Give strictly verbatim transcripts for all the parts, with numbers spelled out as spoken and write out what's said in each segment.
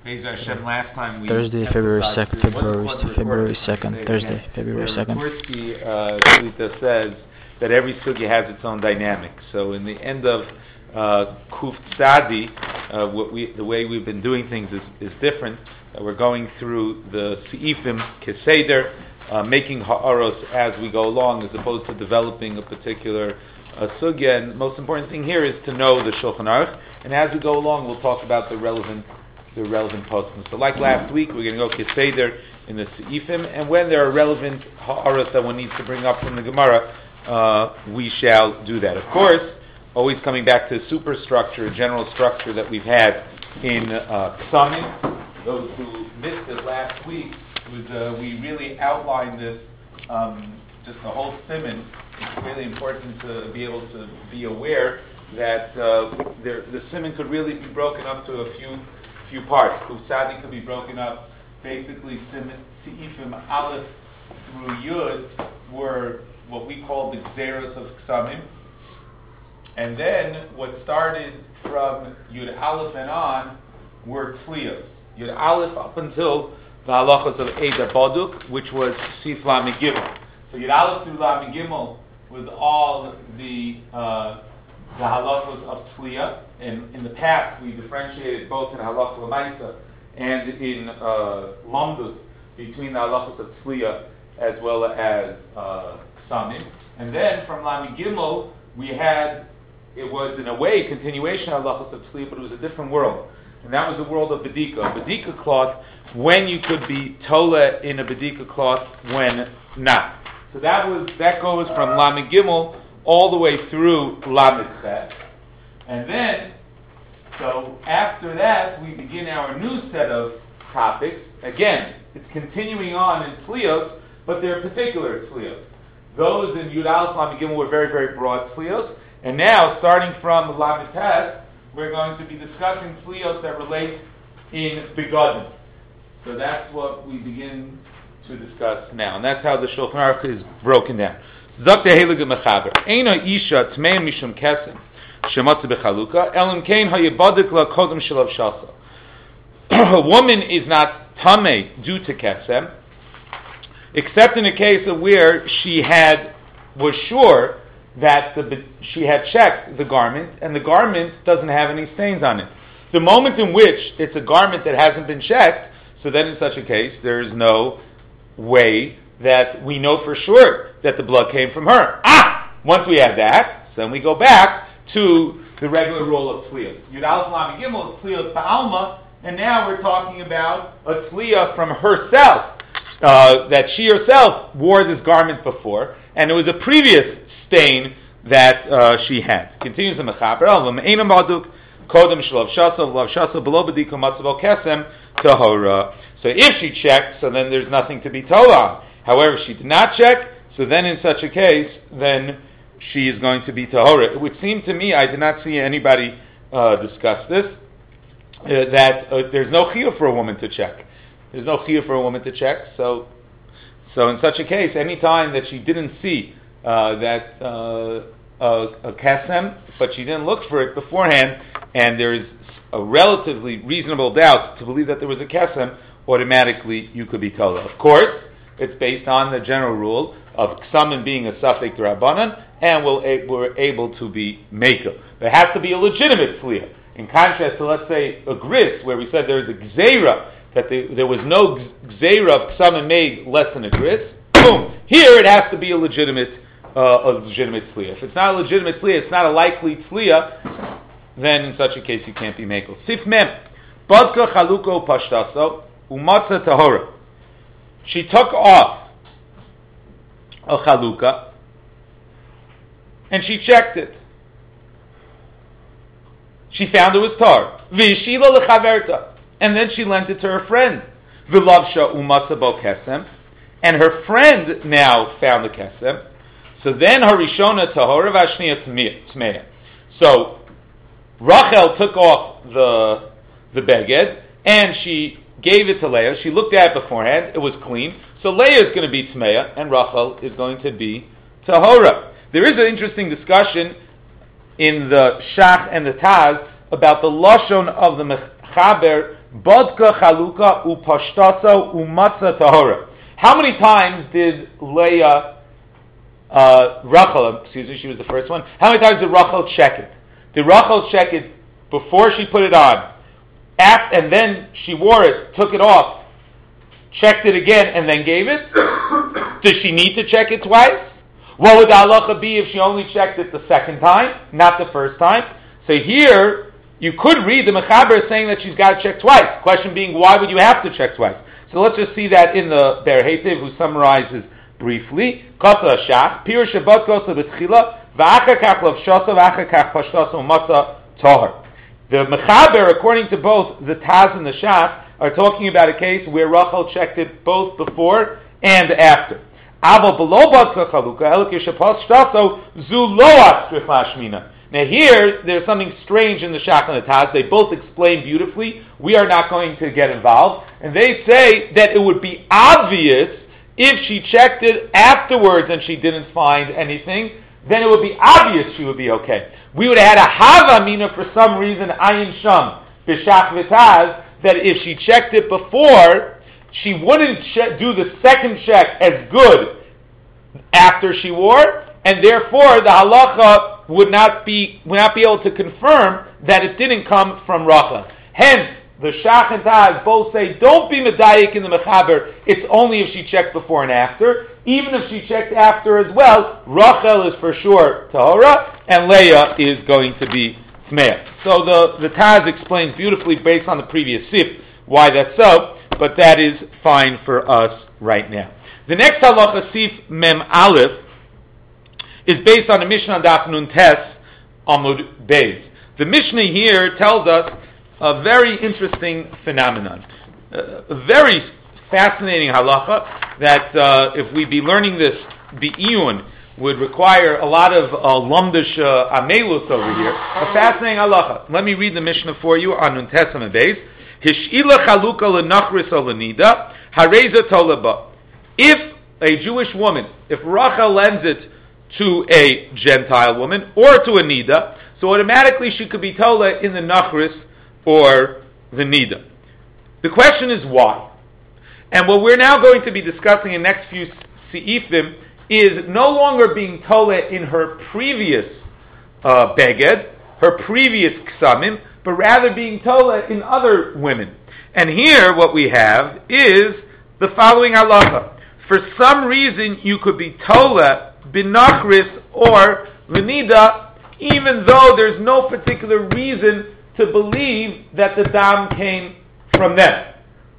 Be'ez Hashem, last time we Thursday, February second, February February second, Thursday, February second. Tversky uh, says that every sugya has its own dynamic. So in the end of uh, Kuf Tzadi, uh, what we, the way we've been doing things is, is different. Uh, we're going through the Seifim Keseder, uh, making ha'aros as we go along, as opposed to developing a particular uh, sugya. And the most important thing here is to know the Shulchan Aruch. And as we go along, we'll talk about the relevant the relevant poskim. So like last week, we're going to go Keseder in the Seifim, and when there are relevant ha'aros that one needs to bring up from the Gemara, uh, we shall do that. Of course, always coming back to the superstructure, general structure that we've had in uh, Ksamim. Those who missed it last week, was uh, we really outlined this, um, just the whole siman. It's really important to be able to be aware that uh, there, the siman could really be broken up to a few few parts. Kuf Tzadi could be broken up. Basically, Seifim Aleph through Yud were what we call the Gzeros of Ksamim. And then what started from Yud Aleph and on were Tzliyos. Yud Aleph up until the halachos of Eda Baduk, which was Sif Lamed Gimel. So Yud Aleph through Lamed Gimel was all the uh, the halachos of Tzliya. In, in the past, we differentiated both in halachos l'maisa and in uh, lamdus between the halachos of Tzliya as well as uh, Ksamim. And then from Lamed Gimel, we had, it was in a way a continuation of halachos of Tzliya, but it was a different world. And that was the world of Bedika. A Bedika cloth, when you could be Tola in a Bedika cloth, when not. So that was that goes from Lamed Gimel all the way through Lamed Chet. And then, so after that, we begin our new set of topics. Again, it's continuing on in Tzliyos, but they're particular Tzliyos. Those in Yud Aleph Lamed Gimel were very, very broad Tzliyos. And now, starting from Lamed Tet, we're going to be discussing Tzliyos that relate in Begadim. So that's what we begin to discuss now. And that's how the Shulchan Aruch is broken down. Zok Heilige Mechaber. Eina Isha Tmei Mishum Kesem. Shematze Bechaluka. Elim Kain Hayebadik La Kodem Shelav Shasa. A woman is not Tamei due to Kesem, except in a case of where she had, was sure that the, she had checked the garment, and the garment doesn't have any stains on it. The moment in which it's a garment that hasn't been checked, so then in such a case, there is no way that we know for sure that the blood came from her. Ah! Once we have that, then we go back to the regular rule of Tzliyah. Yud Aleph Lamed Gimel is Tzliyah Ba'alma, and now we're talking about a Tzliyah from herself, uh, that she herself wore this garment before, and it was a previous stain that uh, she had. Continues the Mechaber, Einam Baduk, Kodem Shelav Shasa, Lav Shasa, Below Bedika Matzavo Kesem, Tahora. So if she checked, so then there's nothing to be told on. However, if she did not check, so then in such a case, then she is going to be Tahora. It would seem to me, I did not see anybody uh, discuss this, uh, that uh, there's no chiyuv for a woman to check. There's no chiyuv for a woman to check, so so in such a case, any time that she didn't see uh, that uh, a, a kesem, but she didn't look for it beforehand, and there is a relatively reasonable doubt to believe that there was a kesem, automatically you could be told. Of course, it's based on the general rule of ksamim being a safek d'Rabbanan, and we'll, we're able to be mekel. There has to be a legitimate tzliyah. In contrast to, let's say, a gris, where we said there is a gzeira, that the, there was no gzeira of ksamim made less than a gris. Boom! Here it has to be a legitimate, uh, a legitimate tzliyah. If it's not a legitimate tzliyah, it's not a likely tzliyah, then in such a case you can't be mekel. Sif mem, badka chaluko pashtaso umatza tahora. She took off a chaluka and she checked it. She found it was tar. V'shila lechaverta, and then she lent it to her friend. V'lavsha umatza bo kesem, and her friend now found the kesem. So then her rishona tahora v'ashniya tmeya. So Rachel took off the the beged and she gave it to Leah. She looked at it beforehand; it was clean. So Leah is going to be tmeya, and Rachel is going to be tahora. There is an interesting discussion in the Shach and the Taz about the lashon of the Mechaber Bodka Chaluka Upashtaso Umatza Tahora. How many times did Leah, uh, Rachel, excuse me, she was the first one, how many times did Rachel check it? Did Rachel check it before she put it on, after, and then she wore it, took it off, checked it again, and then gave it? Does she need to check it twice? What would the halacha be if she only checked it the second time, not the first time? So here, you could read the Mechaber saying that she's got to check twice. Question being, why would you have to check twice? So let's just see that in the Ber Heitev, who summarizes briefly. Kasa Shach, Pir Shabbat Kosa B'Tchila, V'acha Kach Lavshasa, V'acha Kach Pashtasa, Umatza Tahor. The Mechaber, according to both the Taz and the Shach, are talking about a case where Rachel checked it both before and after. Aval below Badka Chaluka, Elikish Pashtasa, Zu Loat Strichla Now here, there's something strange in the Shach and the Taz. They both explain beautifully. We are not going to get involved. And they say that it would be obvious if she checked it afterwards and she didn't find anything, then it would be obvious she would be okay. We would have had a Hava Mina for some reason, Ayin Sham, B'Shach V'Taz, that if she checked it before, she wouldn't che- do the second check as good after she wore, and therefore the halacha would not be would not be able to confirm that it didn't come from Rachel. Hence, the Shach and Taz both say, don't be medayik in the Mechaber, it's only if she checked before and after. Even if she checked after as well, Rachel is for sure Tahora, and Leah is going to be Tmeah. So the, the Taz explains beautifully based on the previous Sif why that's so, but that is fine for us right now. The next halacha, Sif Mem Aleph, is based on a Mishnah Daf Nun Tes Amud Beis. The Mishnah here tells us a very interesting phenomenon, a very fascinating halacha that uh, if we be learning this bi'iyun would require a lot of uh, lumdish uh, amelus over here. A fascinating halacha. Let me read the Mishnah for you on Nun Tes Amud Beis. Hish'ila chaluka lenachris olenida hareza tolaba. If a Jewish woman, if Rachel lends it to a Gentile woman or to a nida, so automatically she could be tola in the nachris or the nida. The question is why? And what we're now going to be discussing in the next few seifim is no longer being tola in her previous uh, beged, her previous ksamim, but rather being tola in other women. And here what we have is the following halacha. For some reason you could be tola binachris or venida, even though there's no particular reason to believe that the dam came from them.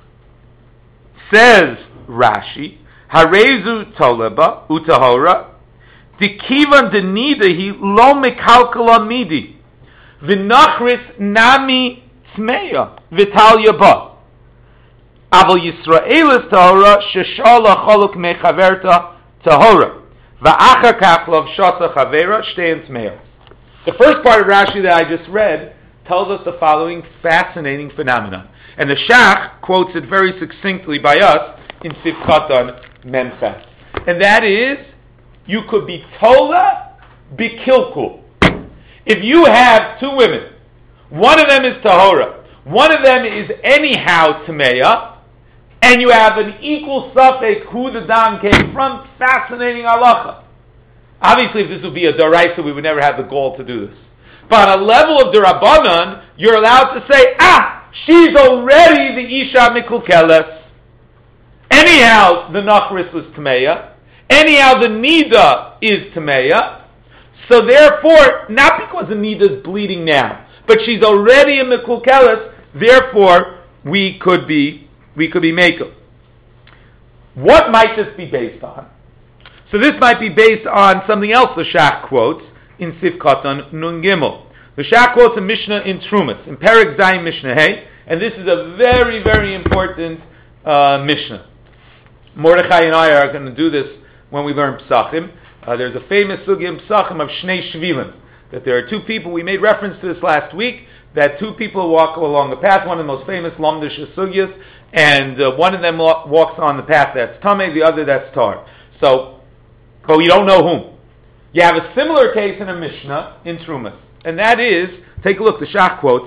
Says Rashi, Harezu toleba utahora, dikivan denida he lo mekalkala midi, vinachris nami tmeya vitalia ba. Aval Yisraelis tahora sheshala choluk mechaverta tahora. Va'achar kach lavshasa chavera shtein tmeya. The first part of Rashi that I just read tells us the following fascinating phenomenon. And the Shach quotes it very succinctly by us in Sifkatan Memchet. And that is, you could be tola bikilkul. If you have two women, one of them is tahora, one of them is anyhow tameya, and you have an equal suffix who the dam came from, fascinating halacha. Obviously, if this would be a daraisa, we would never have the gall to do this. But on a level of derabanan, you're allowed to say, ah, she's already the isha mikulkeles. Anyhow, the nachris was tameya. Anyhow, the nida is tameya. So therefore, not because the nida is bleeding now, but she's already a mikulkeles. Therefore, we could be we could be makel. What might this be based on? So this might be based on something else the Shach quotes in Sifkatan Nun Gimel. The Shach quotes a Mishnah in Trumas, in Perek Zayin Mishnah Hey, and this is a very, very important uh, Mishnah. Mordechai and I are going to do this when we learn Psachim. Uh, there's a famous sugya in Psachim of Shnei Shvilim, that there are two people, we made reference to this last week, that two people walk along the path, one of the most famous Lamdish sugyas, and uh, one of them wa- walks on the path that's Tameh, the other that's Tar. So, but we don't know whom. You have a similar case in a Mishnah in Trumas, and that is, take a look, the Shach quotes it,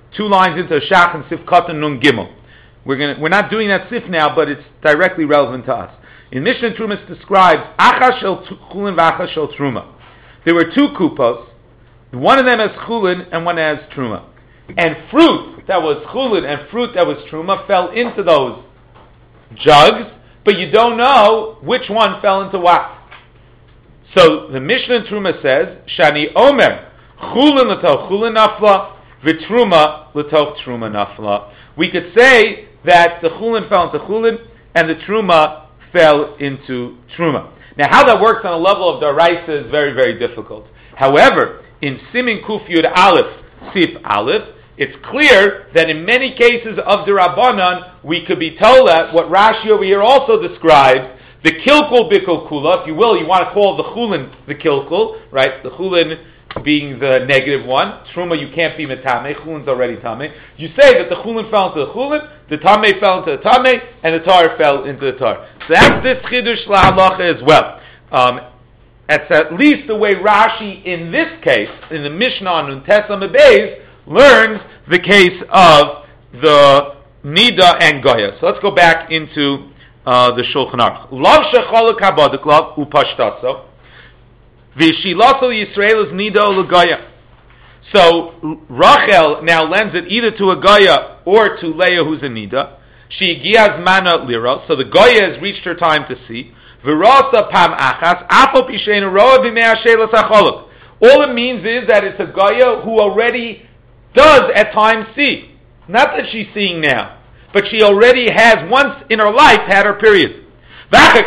two lines into Shach and Sif Katan Nun Gimel. We're gonna we're not doing that Sif now, but it's directly relevant to us. In Mishnah Truma it describes Achas Shel Chulin v'Achas Shel Truma. There were two kupos. One of them has Chulin and one has Truma. And fruit that was Chulin and fruit that was Truma fell into those jugs, but you don't know which one fell into what. So the Mishnah in Truma says, Shani Omer, Chulin l'toch Chulin nafla, v'Truma l'toch Truma nafla. We could say that the Chulin fell into Chulin and the Truma fell into Truma. Now how that works on a level of Daraisa is very, very difficult. However, in Simin Kuf Yud Aleph, Sif Aleph, it's clear that in many cases of the Rabbanan, we could be told that what Rashi over here also describes, the Kilkul Bikul Kula, if you will, you want to call the Chulin the Kilkul, right? The Chulin being the negative one. Truma, you can't be Metame, Chulin's already Tame. You say that the Chulin fell into the Chulin, the Tame fell into the Tame, and the Tar fell into the Tar. So that's this Chidush LaHalacha as well. Um, that's at least the way Rashi, in this case, in the Mishnah on Untesa Mebez, learns the case of the Nida and Goya. So let's go back into uh, the Shulchan Aruch. Lav shecholak habadaklav upashtaso v'shilaso Yisrael is Nida or Goya. So Rachel now lends it either to a Goya or to Leah, who's a Nida. She gias mana lira. So the Goya has reached her time to see. V'rasa pam achas afo pishein roa b'mei shelas acholak. All it means is that it's a Goya who already does at times see. Not that she's seeing now, but she already has once in her life had her period. That's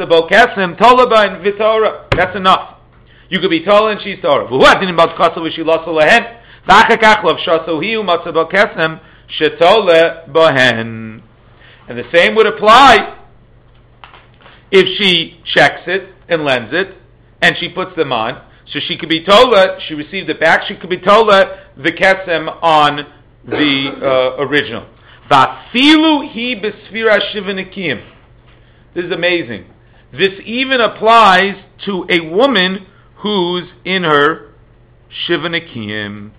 enough. You could be Torah and she's Torah. And the same would apply if she checks it and lends it and she puts them on. So she could be tola, she received it back, she could be tola the kesem on the uh, original. Vafilu hi besfira shivanikim. This is amazing. This even applies to a woman who's in her shivanikim.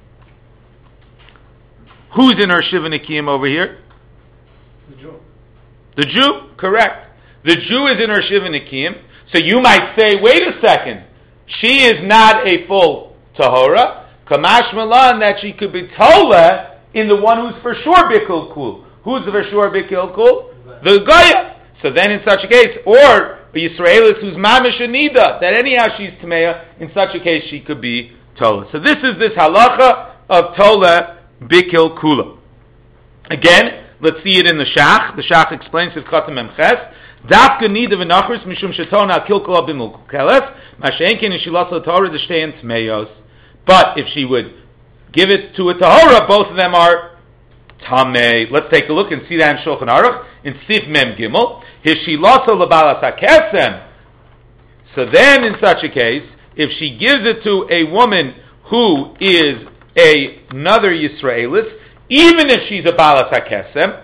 Who's in her shivanikim over here? The Jew. The Jew, correct. The Jew is in her shivanikim. So you might say, wait a second. She is not a full tahora. Kamash malan that she could be tola in the one who's for sure bikul kul. Who's the for sure bikul kul? The Goya. So then, in such a case, or a Yisraelis who's mamish anida, that anyhow she's tameya. In such a case, she could be tola. So this is this halacha of tola bikul kula. Again, let's see it in the Shach. The Shach explains it Chatam Memches. Dafka nida v'nachris mishum shetona kilkul abimul kelef mashenkin ishilas Torah d'shtein tmeyos. But if she would give it to a tahora, both of them are tamei. Let's take a look and see that in Shulchan Aruch in Sif Mem Gimel. Hishilaso lebalas hakesem. So then, in such a case, if she gives it to a woman who is a, another Yisraelis, even if she's a balas hakesem,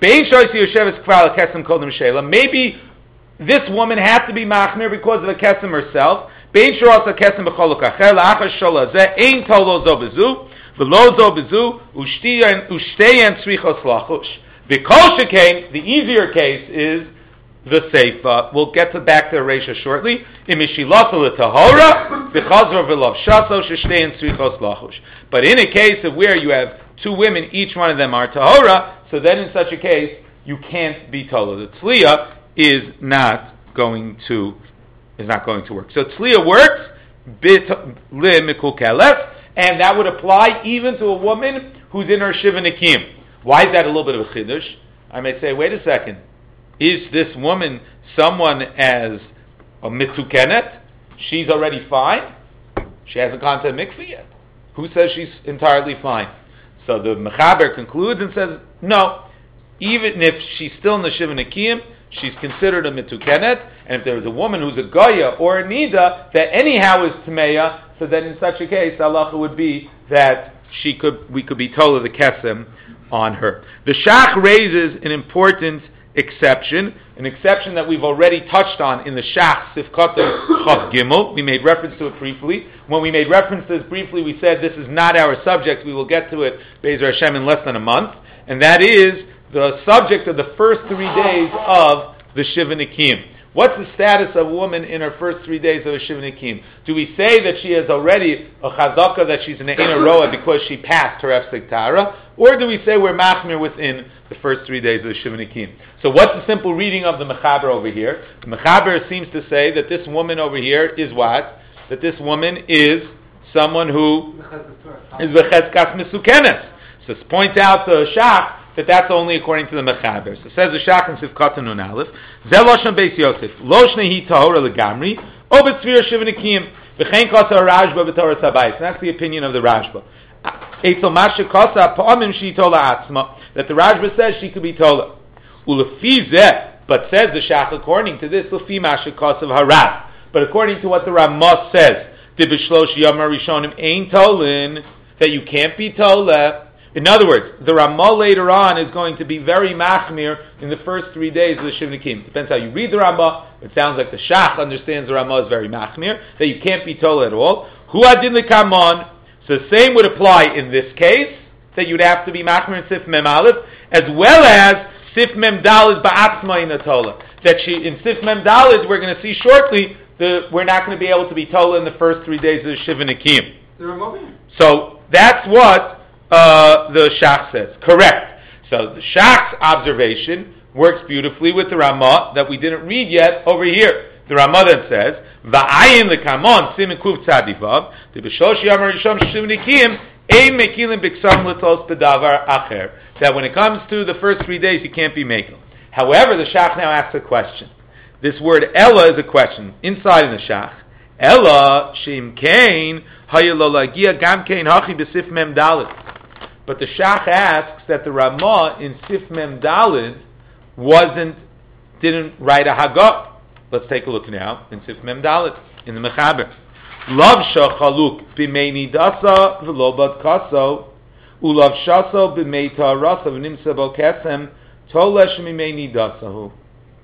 maybe this woman had to be machmir because of a kesem herself. The easier case is the seifa. We'll get to back to the Reisha shortly. But in a case of where you have two women, each one of them are tahora, so then in such a case, you can't be tola. The tzliya is not going to is not going to work. So tzliya works, bit li mikul kelef, and that would apply even to a woman who's in her shiva nikim. Why is that a little bit of a chiddush? I may say, wait a second. Is this woman someone as a mitukenet? She's already fine? She hasn't gone to the mikveh yet. Who says she's entirely fine? So the Mechaber concludes and says, no, even if she's still in the Shiva Nikiyim, she's considered a Mitukenet, and if there's a woman who's a Goya or a Nida that anyhow is Tameya, so then in such a case, halacha would be that she could, we could be told of the Kesem on her. The Shach raises an important exception, an exception that we've already touched on in the Shach Sifkat Chav Gimel. We made reference to it briefly. When we made reference to this briefly, we said this is not our subject. We will get to it, Be'ezer Hashem, in less than a month. And that is the subject of the first three days of the Shiva Nikim. What's the status of a woman in her first three days of a Shiva Nikim? Do we say that she has already a chazaka, that she's an Eina Roa because she passed her Efsek Tara? Or do we say we're machmir within the first three days of the Shiva Nikim? So what's the simple reading of the Mechaber over here? The Mechaber seems to say that this woman over here is what? That this woman is someone who is v'chezkas mesukenes. So let's point out the Shach that that's only according to the Mechaber. So it says the Shach in Sivkat Nun Aleph, Zel Loshan Beis Yosef, Loshne Hi Tahora Legamri, O B'Tzvir Shiva Nikim, V'chein Kasa Rashba B'Torah Sabayis. And that's the opinion of the Rashba. Eitzel Masha Kasa Pa'amim Shi Tola Atzma, that the Rashba says she could be Tola. Ulefi Zeh, but says the Shach, according to this, Lefi Masha Kasa Harav. But according to what the Ramah says, Dibishlosh Yamar Rishonim Ein Tolin, that you can't be Tola. In other words, the Ramah later on is going to be very machmir in the first three days of the Shiva Nikim. Depends how you read the Ramah. It sounds like the Shach understands the Ramah is very machmir, that you can't be told at all. Hu adin lekamon. So the same would apply in this case, that you'd have to be machmir in Sif Mem Aleph, as well as Sif Mem Dalid ba'atzma in the Tola. That she, in Sif Mem Dalid, we're going to see shortly, the, we're not going to be able to be Tola in the first three days of the Shiva Nikim. The Ramah. So that's what Uh, the Shach says. Correct. So the Shach's observation works beautifully with the Ramah that we didn't read yet over here. The Ramah then says, Va'ayin lekamon simin kuv tzadivav, the b'shosh yamar yisham shiv nikim, ein mekilim b'ksam l'tos b'davar acher. That when it comes to the first three days, you can't be mekel. However, the Shach now asks a question. This word Ella is a question. Inside in the Shach, Ella shim kain hayalolagia gam kain hachi b'sif mem dalit. But the Shach asks that the Ramah in Sif Mem Dalid wasn't, didn't write a Hagah. Let's take a look now in Sif Mem Dalid, in the Mechaber. Lavsha chaluk b'mei nidasa v'lo bad kaso, ulavshaso b'mei ta'arasa v'nimsa bo kesem, tolesh mimei nidasahu.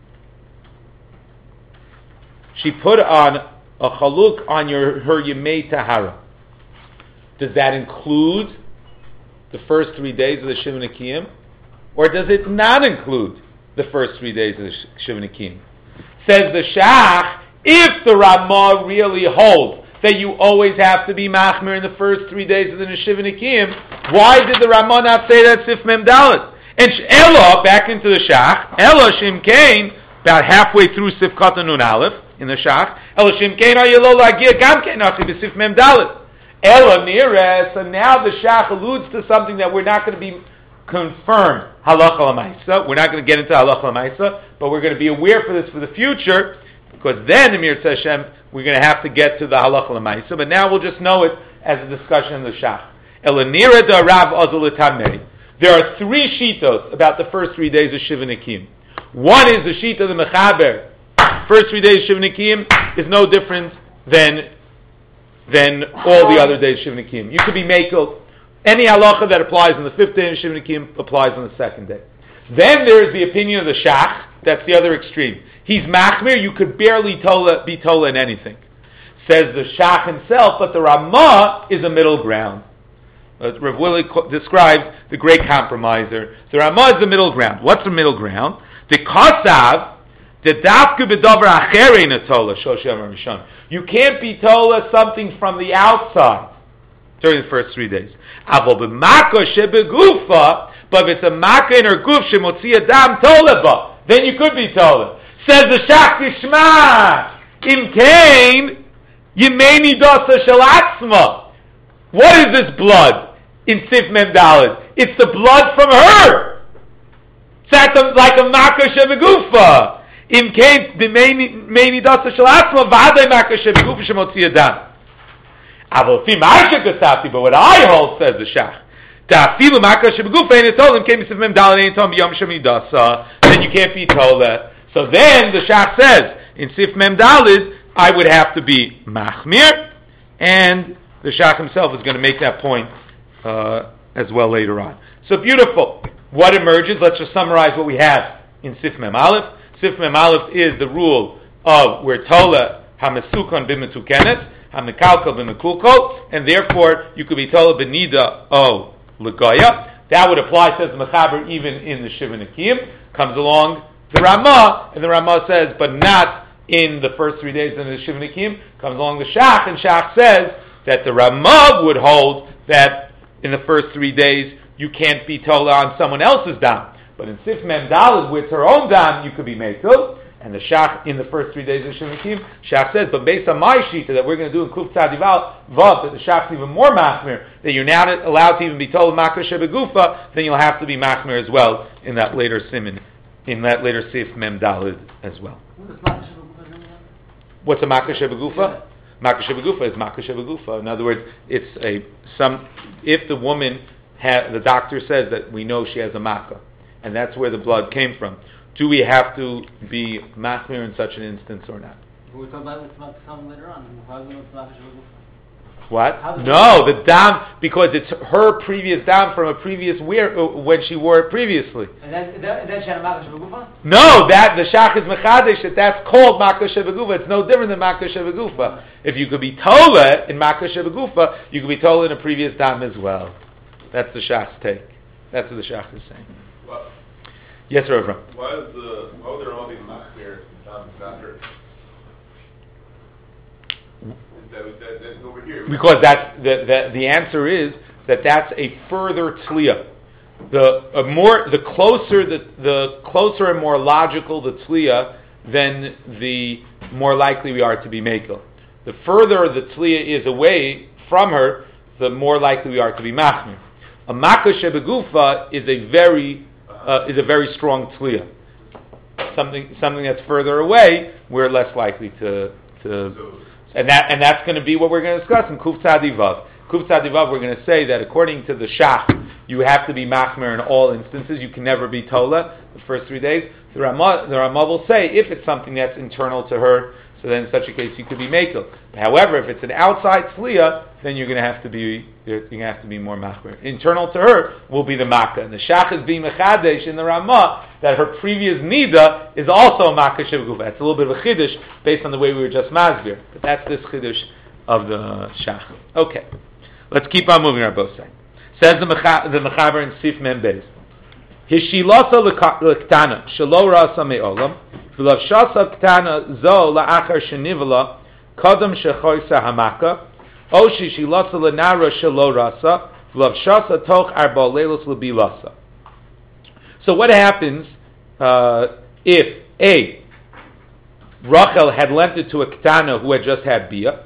She put on a chaluk on your, her Yemei Tahara. Does that include the first three days of the Shiva Nikim? Or does it not include the first three days of the Shiva Nikim? Says the Shach, if the Ramah really holds that you always have to be machmir in the first three days of the Shiva Nikim, why did the Ramah not say that Sif Mem Dalet? And Ella, back into the Shach, Ella Shim Kain, about halfway through Sif Katan Nun Aleph, in the Shach, Ella Shim Kain Ayelo Lagia Gam Kain Achi B'Sif Mem Dalet. Ella Nira, so now the Shach alludes to something that we're not going to be confirmed, halacha l'maisa. We're not going to get into halacha l'maisa, but we're going to be aware for this for the future, because then, Emir Hashem, we're going to have to get to the halacha l'maisa, but now we'll just know it as a discussion in the Shach. Ella Nira da Rav Azul Tamei. There are three shitos about the first three days of Shiva Nikim. One is the shita of the Mechaber. First three days of Shiva Nikim is no different than than all the other days of Shiva Nikim. You could be mekel. Any halacha that applies on the fifth day of Shiva Nikim applies on the second day. Then there is the opinion of the Shach. That's the other extreme. He's machmir. You could barely tola, be tola in anything. Says the Shach himself, but the Ramah is a middle ground. Uh, Rav Willi co- describes the great compromiser. The Ramah is the middle ground. What's the middle ground? The Kasav, the Dafka B'Davar Achere Natola Shoshem Rishon. You can't be tola something from the outside during the first three days. But if it's a makkah in her guf shemotzi adam tola, then you could be tola. Says the Shach Tishma, im kain yemeni dosa shalatzma. What is this blood in Sif Mem Daled? It's the blood from her. It's like a makkah shebegufa. Im kain b'meini dosa shalatzma v'adei makkah shebegufa shemotzi adam. But what I hold, says the Shach, then you can't be tola. So then the Shach says, in Sif Mem Dalid, I would have to be machmir, and the Shach himself is going to make that point uh, as well later on. So beautiful. What emerges? Let's just summarize what we have in Sif Mem Aleph. Sif Mem Aleph is the rule of where Tola Hamesukon B'Metukenet, Hamekalkal B'Mekulkol, and therefore you could be Tola B'Nida O L'Goya. That would apply, says the Mechaber, even in the Shiva Nekiyim. Comes along the Ramah, and the Ramah says, but not in the first three days in the Shiva Nekiyim. Comes along the Shach, and Shach says that the Ramah would hold that in the first three days you can't be Tola on someone else's dam. But in Sif Mem Daled, with her own dam, you could be Mekel. And the Shach in the first three days of Shiva Nekiyim, Shach says, but based on my shita that we're going to do in Kuf Tzadi Vav, that the Shach's even more machmir, that you're now allowed to even be told Makar Shebegufa, then you'll have to be machmir as well in that later siman, in that later Sif Mem Daled as well. What's a Makar Shebegufa? Makar Shebegufa is Makar Shebegufa. In other words, it's a some if the woman ha, the doctor says that we know she has a Makar, and that's where the blood came from. Do we have to be machmir in such an instance or not? What? No, the dam, because it's her previous dam from a previous wear, uh, when she wore it previously. And then, then, then she had a makar shebegufa? No, that the shach is mechadesh, that that's called makar shebegufa. It's no different than makar shebegufa. If you could be tola in makar shebegufa, you could be tola in a previous dam as well. That's the shach's take. That's what the shach is saying. Well, yes, Reverend. Why is the why would there all be machmir um, not her? That, that, that's over here. Because that's the, the the answer is that that's a further tzliya. The a more the closer the the closer and more logical the tzliya, then the more likely we are to be mekel. The further the tzliya is away from her, the more likely we are to be machmir. A makar shebegufa is a very uh, is a very strong tzliya. Something something that's further away, we're less likely to to. And that and that's going to be what we're going to discuss in Kuf Tzadi Vav. Kuf Tzadi Vav, we're going to say that according to the Shach, you have to be machmer in all instances. You can never be tola the first three days. The Ramah, the Ramah will say if it's something that's internal to her, so then in such a case you could be mekel. However, if it's an outside tzliya, then you're going to have to be you're going to have to be more machmer. Internal to her will be the makkah, and the Shach is being mechadesh in the Ramah that her previous nida is also a makkah shebegufa. That's a little bit of a chiddush based on the way we were just masbir, but that's this chiddush of the Shach. Okay, let's keep on moving. Our both sides. Says the mecha, the mechaber in Sif Mem Beis. Hishilasa l'ktana shelo rasa me'olam v'lavshasa ktana zo la'achar shenivala kadam shechoysa hamaka o shishilasa l'nara shelo rasa v'lavshasa toch arba leilos l'bilasa. So what happens uh, if A, Rachel had lent it to a ktana who had just had bia,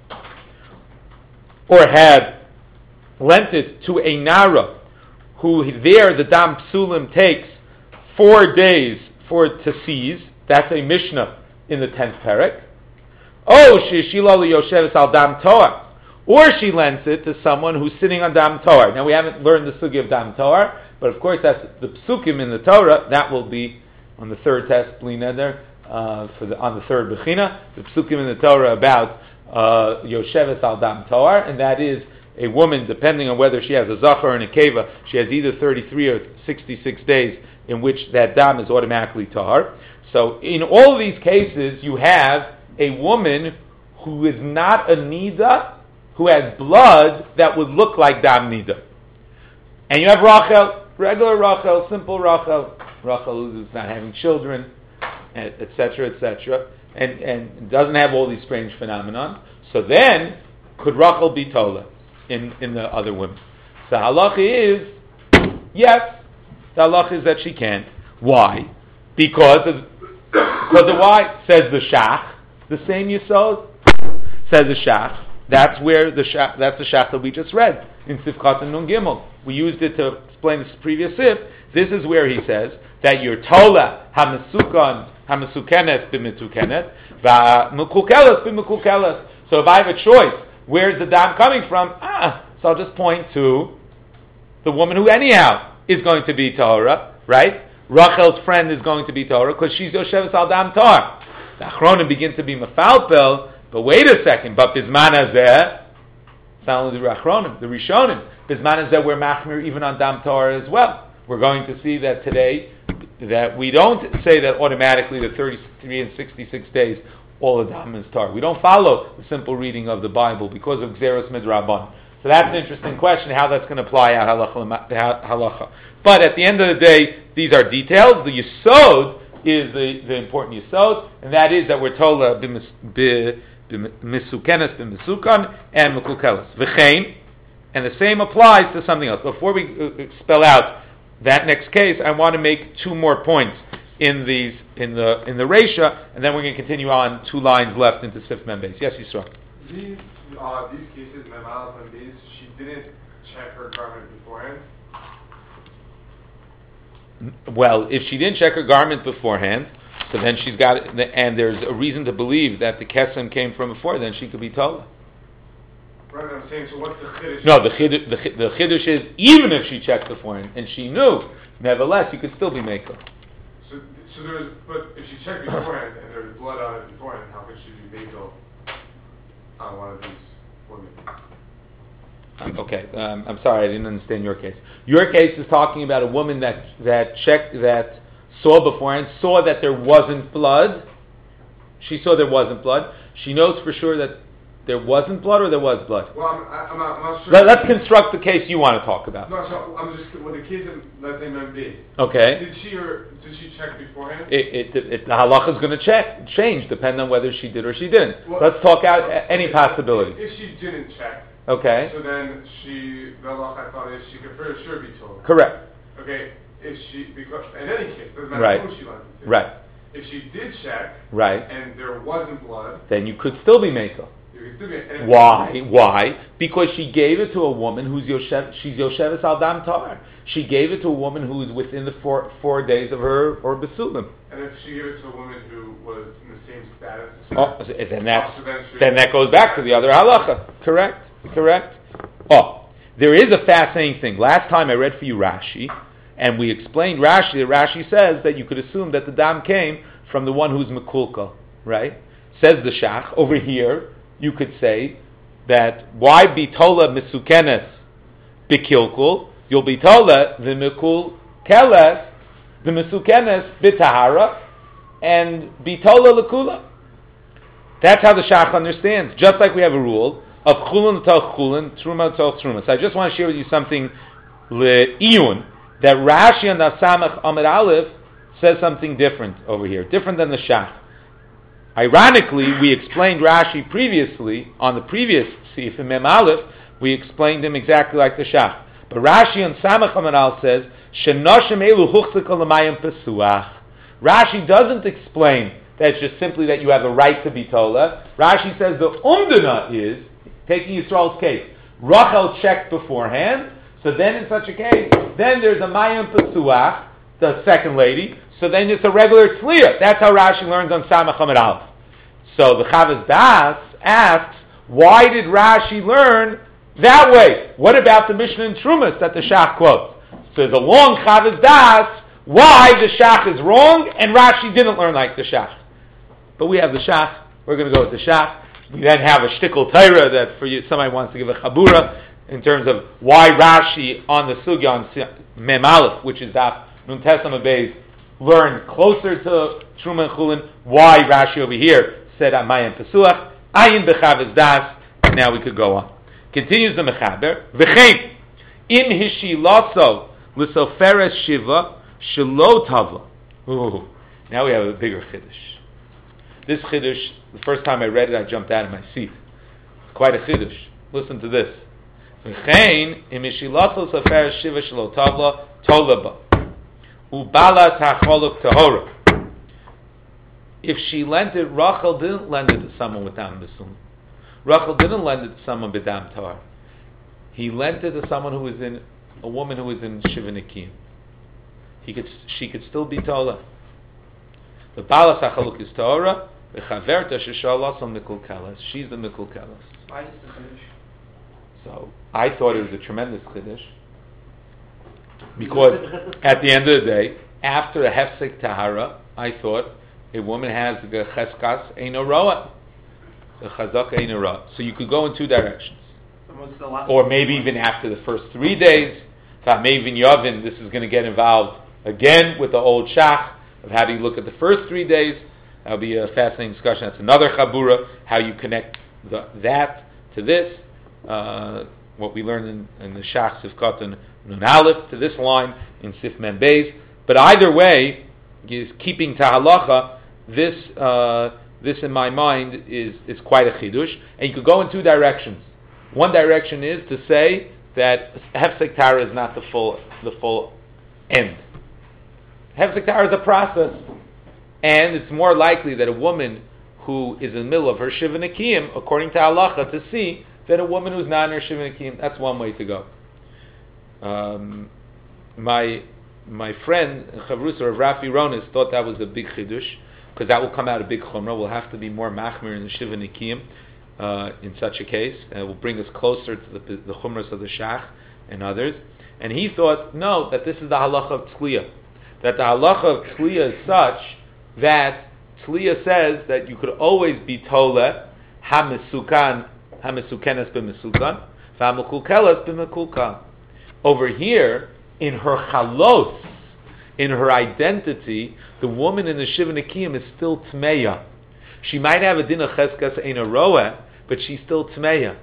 or had lent it to a nara who there the dam psulim takes four days for it to seize. That's a mishnah in the tenth perek. Oh, shishila liyosheves al dam toar, or she lends it to someone who's sitting on dam toar. Now we haven't learned the sugi of dam toar, but of course that's the psukim in the Torah. That will be on the third test, bli neder, uh, for the on the third bechina. The psukim in the Torah about uh, yosheves al dam toar, and that is a woman, depending on whether she has a zachar and a keva, she has either thirty-three or sixty-six days in which that dam is automatically tahar. So in all of these cases, you have a woman who is not a nida, who has blood that would look like dam nida. And you have Rachel, regular Rachel, simple Rachel, Rachel who's not having children, et cetera, et cetera, and, and doesn't have all these strange phenomenon. So then, could Rachel be tola in, in the other women? So halacha is, yes, the halacha is that she can. Why? Because of, because of why? Says the Shach, the same Yisod, says the Shach, that's where the Shach, that's the Shach that we just read in Sifchat and Nun Gimel. We used it to explain this previous Sif. This is where he says that your tola hamasukan hamasukenet b'mitukenet v'mukukeles b'mukukeles. So if I have a choice, where's the dam coming from? Ah, so I'll just point to the woman who anyhow is going to be Torah, right? Rachel's friend is going to be Torah because she's Yosheves al dam tar. The Achronim begins to be mefalpel, but wait a second, but Bizman Hazeh, it's not only the Achronim, the Rishonim, Bizman Hazeh we're machmir even on dam tar as well. We're going to see that today that we don't say that automatically the thirty-three and sixty-six days all the dam is tar. We don't follow the simple reading of the Bible because of Gzeros Midrabban. So that's an interesting question, how that's going to apply out halacha, halacha. But at the end of the day, these are details. The Yesod is the, the important Yesod, and that is that we're told uh, b'misukenes, b'misukan, and mekukeles. V'chein, and the same applies to something else. Before we uh, spell out that next case, I want to make two more points in these in the in the Reisha, and then we're going to continue on two lines left into Sif Mem Beis. Yes, Yisrael. These uh, these cases, Mem Aleph and Beis, she didn't check her garment beforehand. Well, if she didn't check her garment beforehand, so then she's got, and there's a reason to believe that the kesem came from before, then she could be told. Right, I'm saying, so what's the chiddush? No, the chiddush, the, the chiddush is, even if she checked beforehand, and she knew, nevertheless, you could still be makel. So, so there's, but if she checked beforehand, and there's blood on it beforehand, how could she be makel on one of these women? Um, okay, um, I'm sorry, I didn't understand your case. Your case is talking about a woman that that checked, that saw beforehand, saw that there wasn't blood. She saw there wasn't blood. She knows for sure that there wasn't blood, or there was blood. Well, I'm, I'm, not, I'm not sure. Let, let's construct the case you want to talk about. No, so I'm just with the case of, let's say, Mem B. Okay. Did she or did she check beforehand? It, it, it, the halacha is going to check, change depending on whether she did or she didn't. Well, let's talk out any possibility. If she didn't check. Okay. So then she, the halacha I thought is she could for sure be told. Correct. Okay. If she, because in any case, doesn't matter right. who she lent it to. Right. If she did check. Right. And there wasn't blood. Then you could still be makel. You could still be. And Why? Why? Because she gave it to a woman who's Yoshev, she's Yosheves al Dam Tar. She gave it to a woman who is within the four four days of her or Besulim. And if she gave it to a woman who was in the same status. Oh, then that's, so then, then that goes back to the other halacha. Correct? Correct? Oh, there is a fascinating thing. Last time I read for you Rashi, and we explained Rashi, that Rashi says that you could assume that the dam came from the one who's Mekulka, right? Says the Shach, over here, you could say that why bitola misukenes bikilkul, you'll bitola the mikul keles, the misukenes bitahara, and bitola lekula. That's how the Shach understands. Just like we have a rule of chulin l'toch chulin, truma l'toch truma. So I just want to share with you something le'iyun, that Rashi and the Samach Amid Aleph says something different over here, different than the Shach. Ironically, we explained Rashi previously, on the previous Sif in Mem Aleph, we explained him exactly like the Shach. But Rashi and Samach Amid Aleph says, Shenoshim elu huchzikol l'mayim pesuach. Rashi doesn't explain that it's just simply that you have a right to be tola. Rashi says the umdana is, taking Yisrael's case, Rachel checked beforehand, so then in such a case, then there's a mayim pesuach, the second lady, so then it's a regular tzliya. That's how Rashi learns on Samach Amid Aleph. So the Chavaz Das asks, why did Rashi learn that way? What about the Mishnah in Trumas that the Shach quotes? So there's a long Chavaz Das, why the Shach is wrong, and Rashi didn't learn like the Shach. But we have the Shach, we're going to go with the Shach. We then have a shtickle Torah that for you, somebody wants to give a Chabura in terms of why Rashi on the Sugya on Mem Aleph, which is Daf Nun Tes Amud Beis, learned closer to Truma and Chulin, why Rashi over here said Amayim Pesuach, Ayin B'Chavaz Das, and now we could go on. Continues the Mechaber, V'chein, Im Hishilaso L'Soferes Shiva Shelo Tavla. Ooh, now we have a bigger Chiddush. This Chiddush, the first time I read it, I jumped out of my seat. It's quite a Chiddush. Listen to this. V'chein, Im Hishilaso L'Soferes Shiva Shelo Tavla, Tolaba. Ubala tacholuk tahora. If she lent it, Rachel didn't lend it to someone with dam besum. Rachel didn't lend it to someone with dam tar. He lent it to someone who was in a woman who was in shivanikim. He could, she could still be tola. The bala tacholuk is tahora. The chaverta sheshalas on mikul kalas. She's the mikul kalas. Why is this Chiddush? So I thought it was a tremendous chiddush. Because at the end of the day, after a hefsek tahara, I thought a woman has the cheskas eino roa, the chazak eino roa. So you could go in two directions, or maybe even after the first three days. Maybe even Yavin, this is going to get involved again with the old shach of how do you look at the first three days. That'll be a fascinating discussion. That's another chabura, how you connect the, that to this. Uh, what we learned in, in the shach Sifkat and Nun Aleph to this line in Sif Mem Beis. But either way, is keeping to halacha. This, uh, this in my mind is is quite a chidush, and you could go in two directions. One direction is to say that hefsek tara is not the full the full end. Hefsek tara is a process, and it's more likely that a woman who is in the middle of her shiva nekiyim, according to halacha, to see than a woman who's not in her shiva nekiyim. That's one way to go. Um, my my friend Chavrusa of Rafi Ronis thought that was a big chidush, because that will come out a big chumrah. We'll have to be more machmir in the shiva nekiyim uh, in such a case, and it will bring us closer to the, the chumras of the shach and others. And he thought, no, that this is the halacha of tzliya. That the halacha of tzliya is such that tzliya says that you could always be tole ha-mesukan, ha-mesukenes b'mesukan, va-mekulkeles b'mekulkan. Over here, in her chalos, in her identity, the woman in the Shiva Nekiyim is still Tmeya. She might have a din of Cheskas Ein Roa, but she's still Tmeya.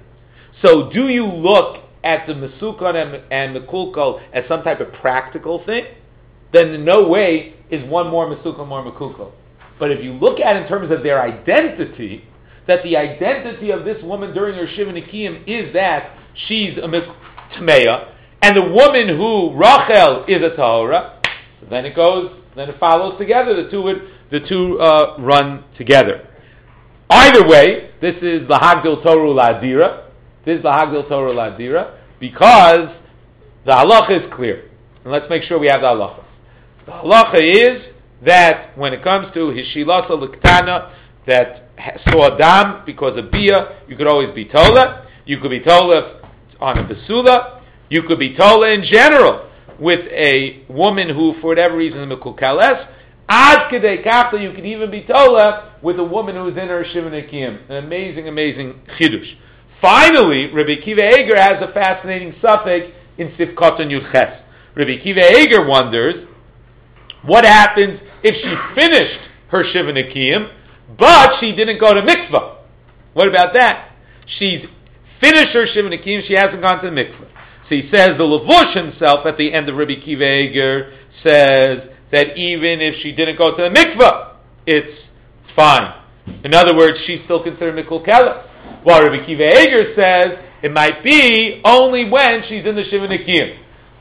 So do you look at the Mesukan and, and Mekulkal as some type of practical thing? Then in no way is one more Mesukan, more Mekulkal. But if you look at it in terms of their identity, that the identity of this woman during her Shiva Nekiyim is that she's a Tmeya, and the woman who Rachel is a Tahora, then it goes, then it follows together. The two would, the two uh, run together. Either way, this is the Hagdil Toru Ladira. This is the Hagdil Toru Ladira because the halacha is clear, and let's make sure we have the halacha. The halacha is that when it comes to Hishilasa Liktana, that saw dam because of bia, you could always be tola. You could be tola on a basula. You could be tola in general with a woman who, for whatever reason, is mekukeles. Ad kedei kafta, you could even be tola with a woman who is in her shiva nekiyim. An amazing, amazing chidush. Finally, Rabbi Kiva Eger has a fascinating suffix in Sifkot and Yudches. Rabbi Kiva Eger wonders what happens if she finished her shiva nekiyim, but she didn't go to mikvah. What about that? She's finished her shiva nekiyim, she hasn't gone to the mikvah. So he says the Levush himself at the end of Rabbi Kiva Eger says that even if she didn't go to the mikvah, it's fine. In other words, she's still considered mikul keles. While Rabbi Kiva Eger says it might be only when she's in the shiva nekiyim.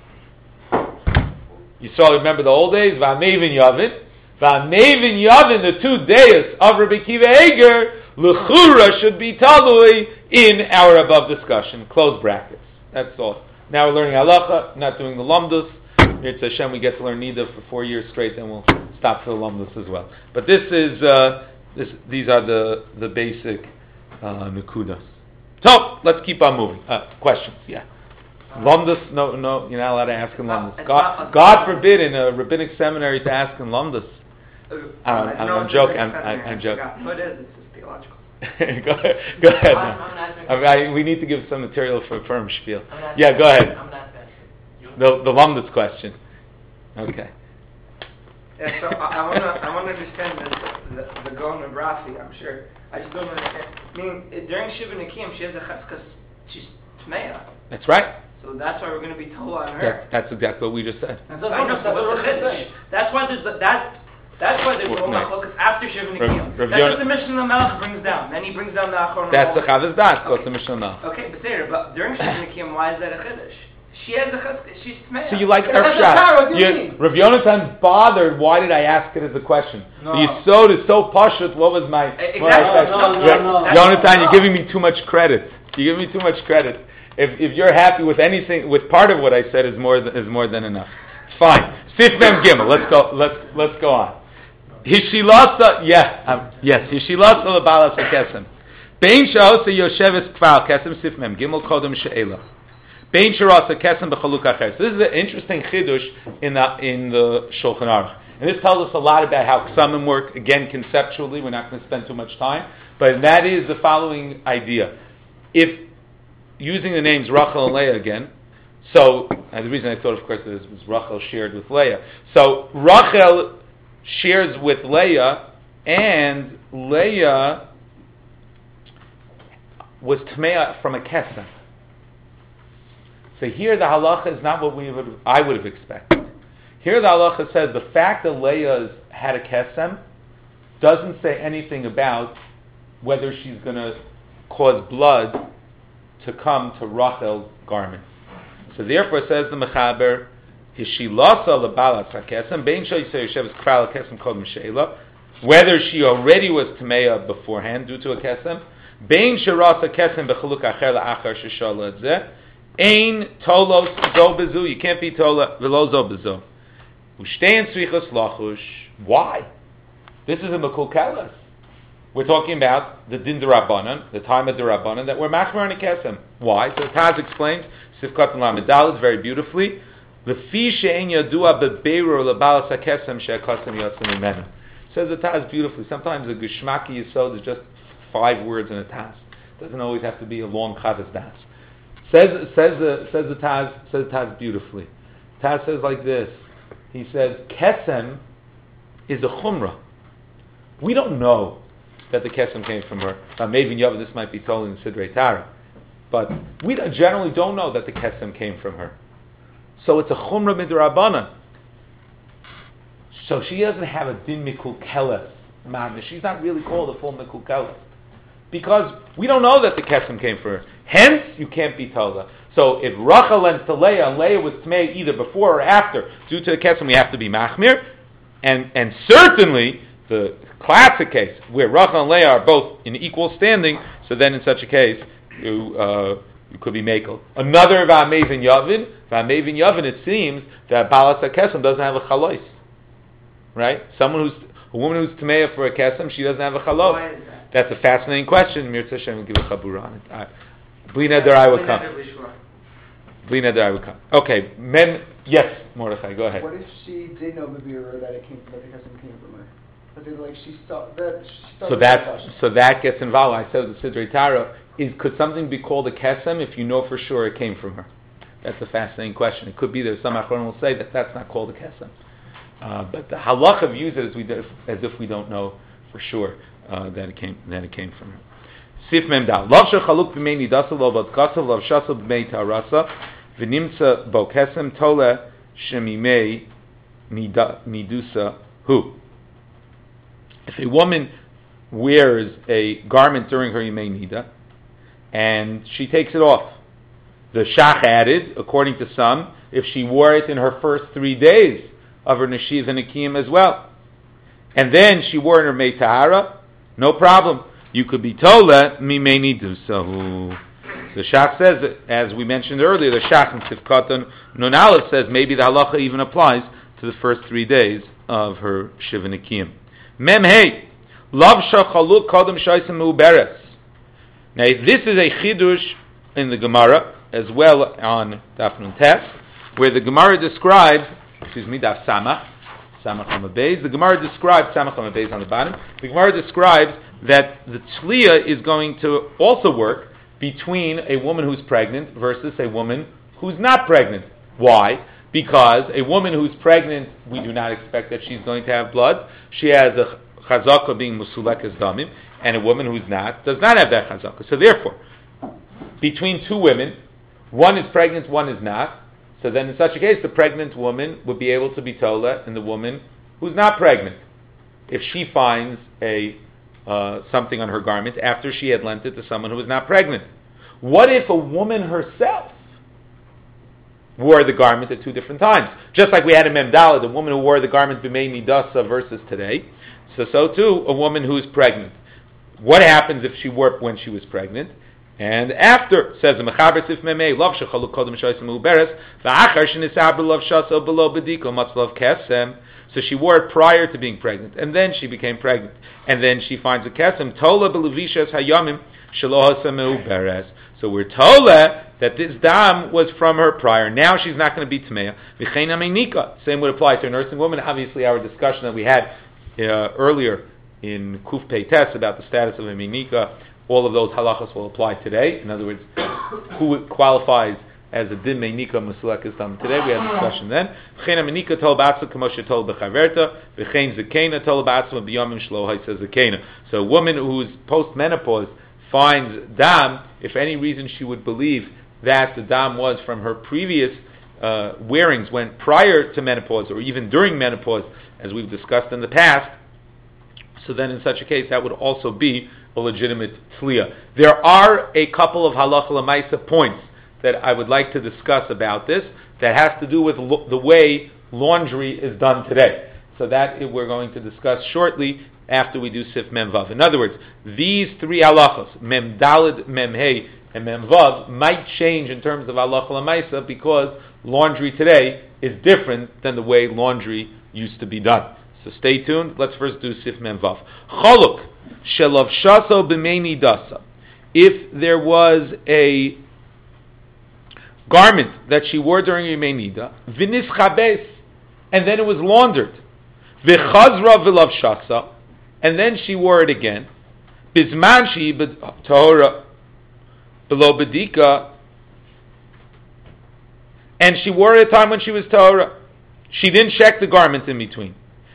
You saw, remember the old days, V'amevin Yavin, V'amevin Yavin, the two days of Rabbi Kiva Eger, L'chura should be talui in our above discussion. Close brackets. That's all. Now we're learning halacha, not doing the lamdus. It's Hashem, we get to learn Nida for four years straight, then we'll stop for the lamdus as well. But this is, uh, this, these are the, the basic uh, nukudas. So, let's keep on moving. Uh, questions, yeah. Lamdus, no, no, you're not allowed to ask in lamdus. God, God forbid in a rabbinic seminary to ask in lamdus. Uh, I'm, I'm, I'm joking, I'm, I'm, I'm joking. What is it? This is theological. go ahead. Go ahead. I, I, we need to give some material for firm spiel. Yeah, go ahead. I'm not the the Lamdus question. Okay. Yeah, so I, I want to I want to understand the the, the Gaon of Rafi. I'm sure I just don't understand. I mean, during Shiva Nekiyim, she has a cheskas. She's tmeya. That's right. So that's why we're going to be told on her. That, that's exactly what we just said. That's, I know, so that's, that's why there's the, that. That's why there's no machlokas after Shiva Nekiyim. That's what the Mishnah Melech brings down. Then he brings down the Achron. That's the Chavez Das. That's the Mishnah Melech. Okay, but there, but during Shiva Nekiyim, why is that a chiddush? She has a chiddush. She's tmeya. So you like Ershat? Rav Yonatan bothered. Why did I ask it as a question? No. The Yisod is so pashut. What was my? Exactly. What I said? No, no, no, Yonatan, you're giving me too much credit. You're giving me too much credit. If if you're happy with anything, with part of what I said is more than, is more than enough. Fine. Sif Mem Gimel. Let's go. Let's let's go on. Hishilasa, yeah, um, yes. Hishilasa lebalas hakesem. Bein sha'osa yosheves kvar kesem sif mem gimel kodem she'ela. Bein sha'osa kesem b'chaluk acher. So this is an interesting chidush in the in the Shulchan Aruch, and this tells us a lot about how ksamim work. Again, conceptually, we're not going to spend too much time, but that is the following idea: if using the names Rachel and Leah again, so And the reason I thought, of course, is was Rachel shared with Leah. So Rachel shares with Leah, and Leah was Tmeah from a Kesem. So here the halacha is not what we would I would have expected. Here the halacha says the fact that Leah had a Kesem doesn't say anything about whether she's going to cause blood to come to Rachel's garment. So therefore, says the Mechaber, Hishilasa lebalas hakesem bein shoyisei yosheves kral hakesem kol mishela, whether she already was Tmeah beforehand due to a Kesem, bein sherasa kesem bechaluk acher la'achar sheshala et zeh, ein tolos zo bezu, you can't be tola velo zo bezu. U'shtein tzrichos lachush. Why? This is a Mekul Keles. We're talking about the Din D'Rabbanan, the time of D'Rabbanan, that we're machmer on a Kesem. Why? So Taz explains, Sifkat and Lamed Daled very beautifully, V'fi she'en yadua bebeirur lebalas hakesem she'akasem yotzim imenu. Says the Taz beautifully. Sometimes a Geshmaki Yisod is just five words in a Taz. It doesn't always have to be a long Chavez Das. Says, says, the, says the Taz, says the Taz beautifully. Taz says like this, he says, Kesem is a Chumrah. We don't know that the Kesem came from her. Now, maybe in Yavin this might be told in Sidrei Tara. But we don't, generally don't know that the Kesem came from her. So it's a Chumrah Midrabanan. So she doesn't have a Din Mikul Keles. She's not really called a full Mikul Keles. Because we don't know that the Kesem came from her. Hence, you can't be told. So if Rachel lent to Leah, and Leah was Tmei either before or after, due to the Kesem, we have to be Machmir. And, and certainly, the classic case where Rachel and Leah are both in equal standing, so then in such a case you, uh, you could be Mekel. Another V'amevin Yavin, V'amevin Yavin, it seems that Balas HaKesem doesn't have a chalois, right? Someone who's a woman who's Tmeah for a Kesem, she doesn't have a chalois. Why is that? That's a fascinating question. Mir Hashem will give a chabura on it. Bli neder I would come. Bli neder I would come. Okay, men. Yes, Mordechai, go ahead. What if she did know Babir that it came that the Kesem came from her? But then, like she thought that. She thought So that so that gets involved. I said the Sidrei Tara is could something be called a kesem if you know for sure it came from her? That's a fascinating question. It could be that some Achronim will say that that's not called a kesem, uh, but the halacha views it as we do, as if we don't know for sure uh, that it came that it came from her. Sif Mem Dal Lav Shechaluk B'mei Nidasa Lo Badkasav Lav Shasa B'mei Tarasa V'Nimtza Bo Kesem Tole Shemimei Nidusa Hu. If a woman wears a garment during her Yimei Nida, and she takes it off, the Shach added, according to some, if she wore it in her first three days of her Neshiv and Nikiyim as well, and then she wore it in her Mei Tahara, no problem. You could be told that Mimei Nidusa. The Shach says, as we mentioned earlier, the Shach in Sifkatan Nun Aleph says maybe the halacha even applies to the first three days of her Shiv and Nikiyim. Mem Hey, Lav Shachaluk Kodem Shaisem Muberes. Now, this is a chidush in the Gemara as well on Daf Nun Tes, where the Gemara describes, excuse me, Daf Samach, Samach Hamabeis. The Gemara describes Samach Hamabeis on the bottom. The Gemara describes that the tzliya is going to also work between a woman who's pregnant versus a woman who's not pregnant. Why? Because a woman who's pregnant, we do not expect that she's going to have blood. She has a chazaka being musulek as damim, and a woman who's not does not have that chazaka. So therefore, between two women, one is pregnant, one is not. So then in such a case, the pregnant woman would be able to be tola, and the woman who's not pregnant, if she finds a uh, something on her garment after she had lent it to someone who was not pregnant. What if a woman herself wore the garment at two different times? Just like we had in Memdala, the woman who wore the garment b'mei nidasa versus today. So, so too, a woman who is pregnant. What happens if she wore it when she was pregnant? And after, says the Mechaber Sif Memei, Lav Shechaluk Kodem Shaisem Uberes, V'achar Shenisah B'Lav Shasa B'Lo B'Diko Matzlav Kesem. So she wore it prior to being pregnant, and then she became pregnant. And then she finds a Kesem, Tola B'Levishas Hayamim Shelo Hasem Uberes. So we're told that this dam was from her prior. Now she's not going to be Tmeya. V'chein Amenika. Same would apply to a nursing woman. Obviously, our discussion that we had uh, earlier in Kuf Pei Tes about the status of Amenika, all of those halachas will apply today. In other words, who qualifies as a din meinika masulekes dam. Today we had a discussion then. V'chein hamenika tol b'atzma kamo shetol b'chaverta, v'chein zekena tol b'atzma b'yomim shlo ha'isa zekena. So a woman who's post-menopause finds dam, if any reason she would believe that the dam was from her previous uh, wearings when prior to menopause or even during menopause, as we've discussed in the past, so then in such a case that would also be a legitimate tliya. There are a couple of halacha l'maisa points that I would like to discuss about this that has to do with lo- the way laundry is done today. So that we're going to discuss shortly after we do Sif Mem Vav. In other words, these three halachas, Mem Daled, Mem Hey, and Mem Vav, might change in terms of halacha l'maisa because laundry today is different than the way laundry used to be done. So stay tuned. Let's first do Sif Mem Vav. Choluk shelav shaso b'meini dasa. If there was a garment that she wore during Yemei Nida, v'nis chabes, and then it was laundered, v'chazra v'lav shasa, and then she wore it again, bizman she tahora below bedika, and she wore it at a time when she was tahora. She didn't check the garment in between.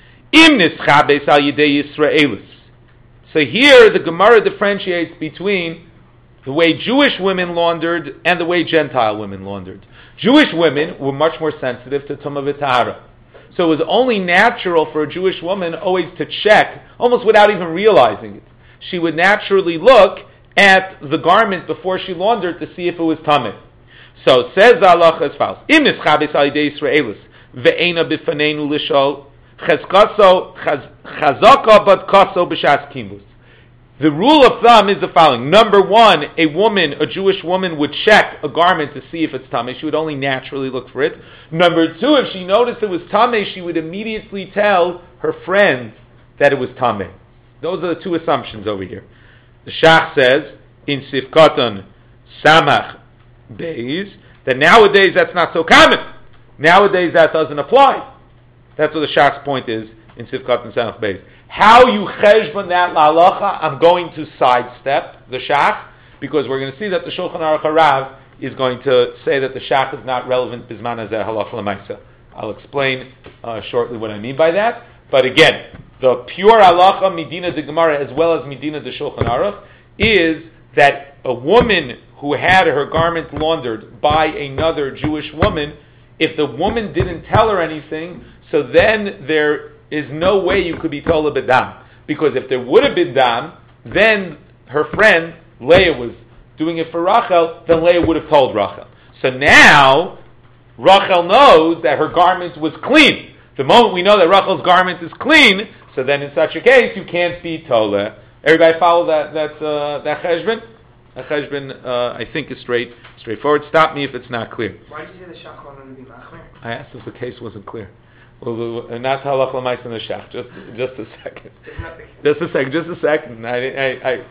Imnis chabes al yidei Yisraelis. So here the Gemara differentiates between the way Jewish women laundered and the way Gentile women laundered. Jewish women were much more sensitive to Tumah v'Tahara. So it was only natural for a Jewish woman always to check, almost without even realizing it. She would naturally look at the garment before she laundered to see if it was Tameh. So says the halacha as follows: Im nischabes al yidei Yisraelis ve'ena b'faneinu lishol chazkaso chazaka but kaso b'shas kimbus. The rule of thumb is the following. Number one, a woman, a Jewish woman, would check a garment to see if it's tameh. She would only naturally look for it. Number two, if she noticed it was tameh, she would immediately tell her friend that it was tameh. Those are the two assumptions over here. The Shach says, in Sifkatan Samach Beis, that nowadays that's not so common. Nowadays that doesn't apply. That's what the Shach's point is in Sifkatan Samach Beis. How you cheshbon that la'alacha, I'm going to sidestep the Shach, because we're going to see that the Shulchan Aruch Harav is going to say that the Shach is not relevant bisman hazeh halacha l'maisa. I'll explain uh, shortly what I mean by that. But again, the pure halacha Medina de Gemara as well as Medina de Shulchan Aruch is that a woman who had her garment laundered by another Jewish woman, if the woman didn't tell her anything, so then there is no way you could be told a bedam. Because if there would have been dam, then her friend, Leah, was doing it for Rachel, then Leah would have told Rachel. So now, Rachel knows that her garment was clean. The moment we know that Rachel's garment is clean, so then in such a case, you can't be told. Everybody follow that that uh, that cheshbon? That cheshbon, uh, I think, is straight, straightforward. Stop me if it's not clear. Why did you say the Shach wanted to be machmir? I asked if the case wasn't clear. Well, not halach l'mais in the shach. Just, just a second. Just a second. Just a second. I, I, I,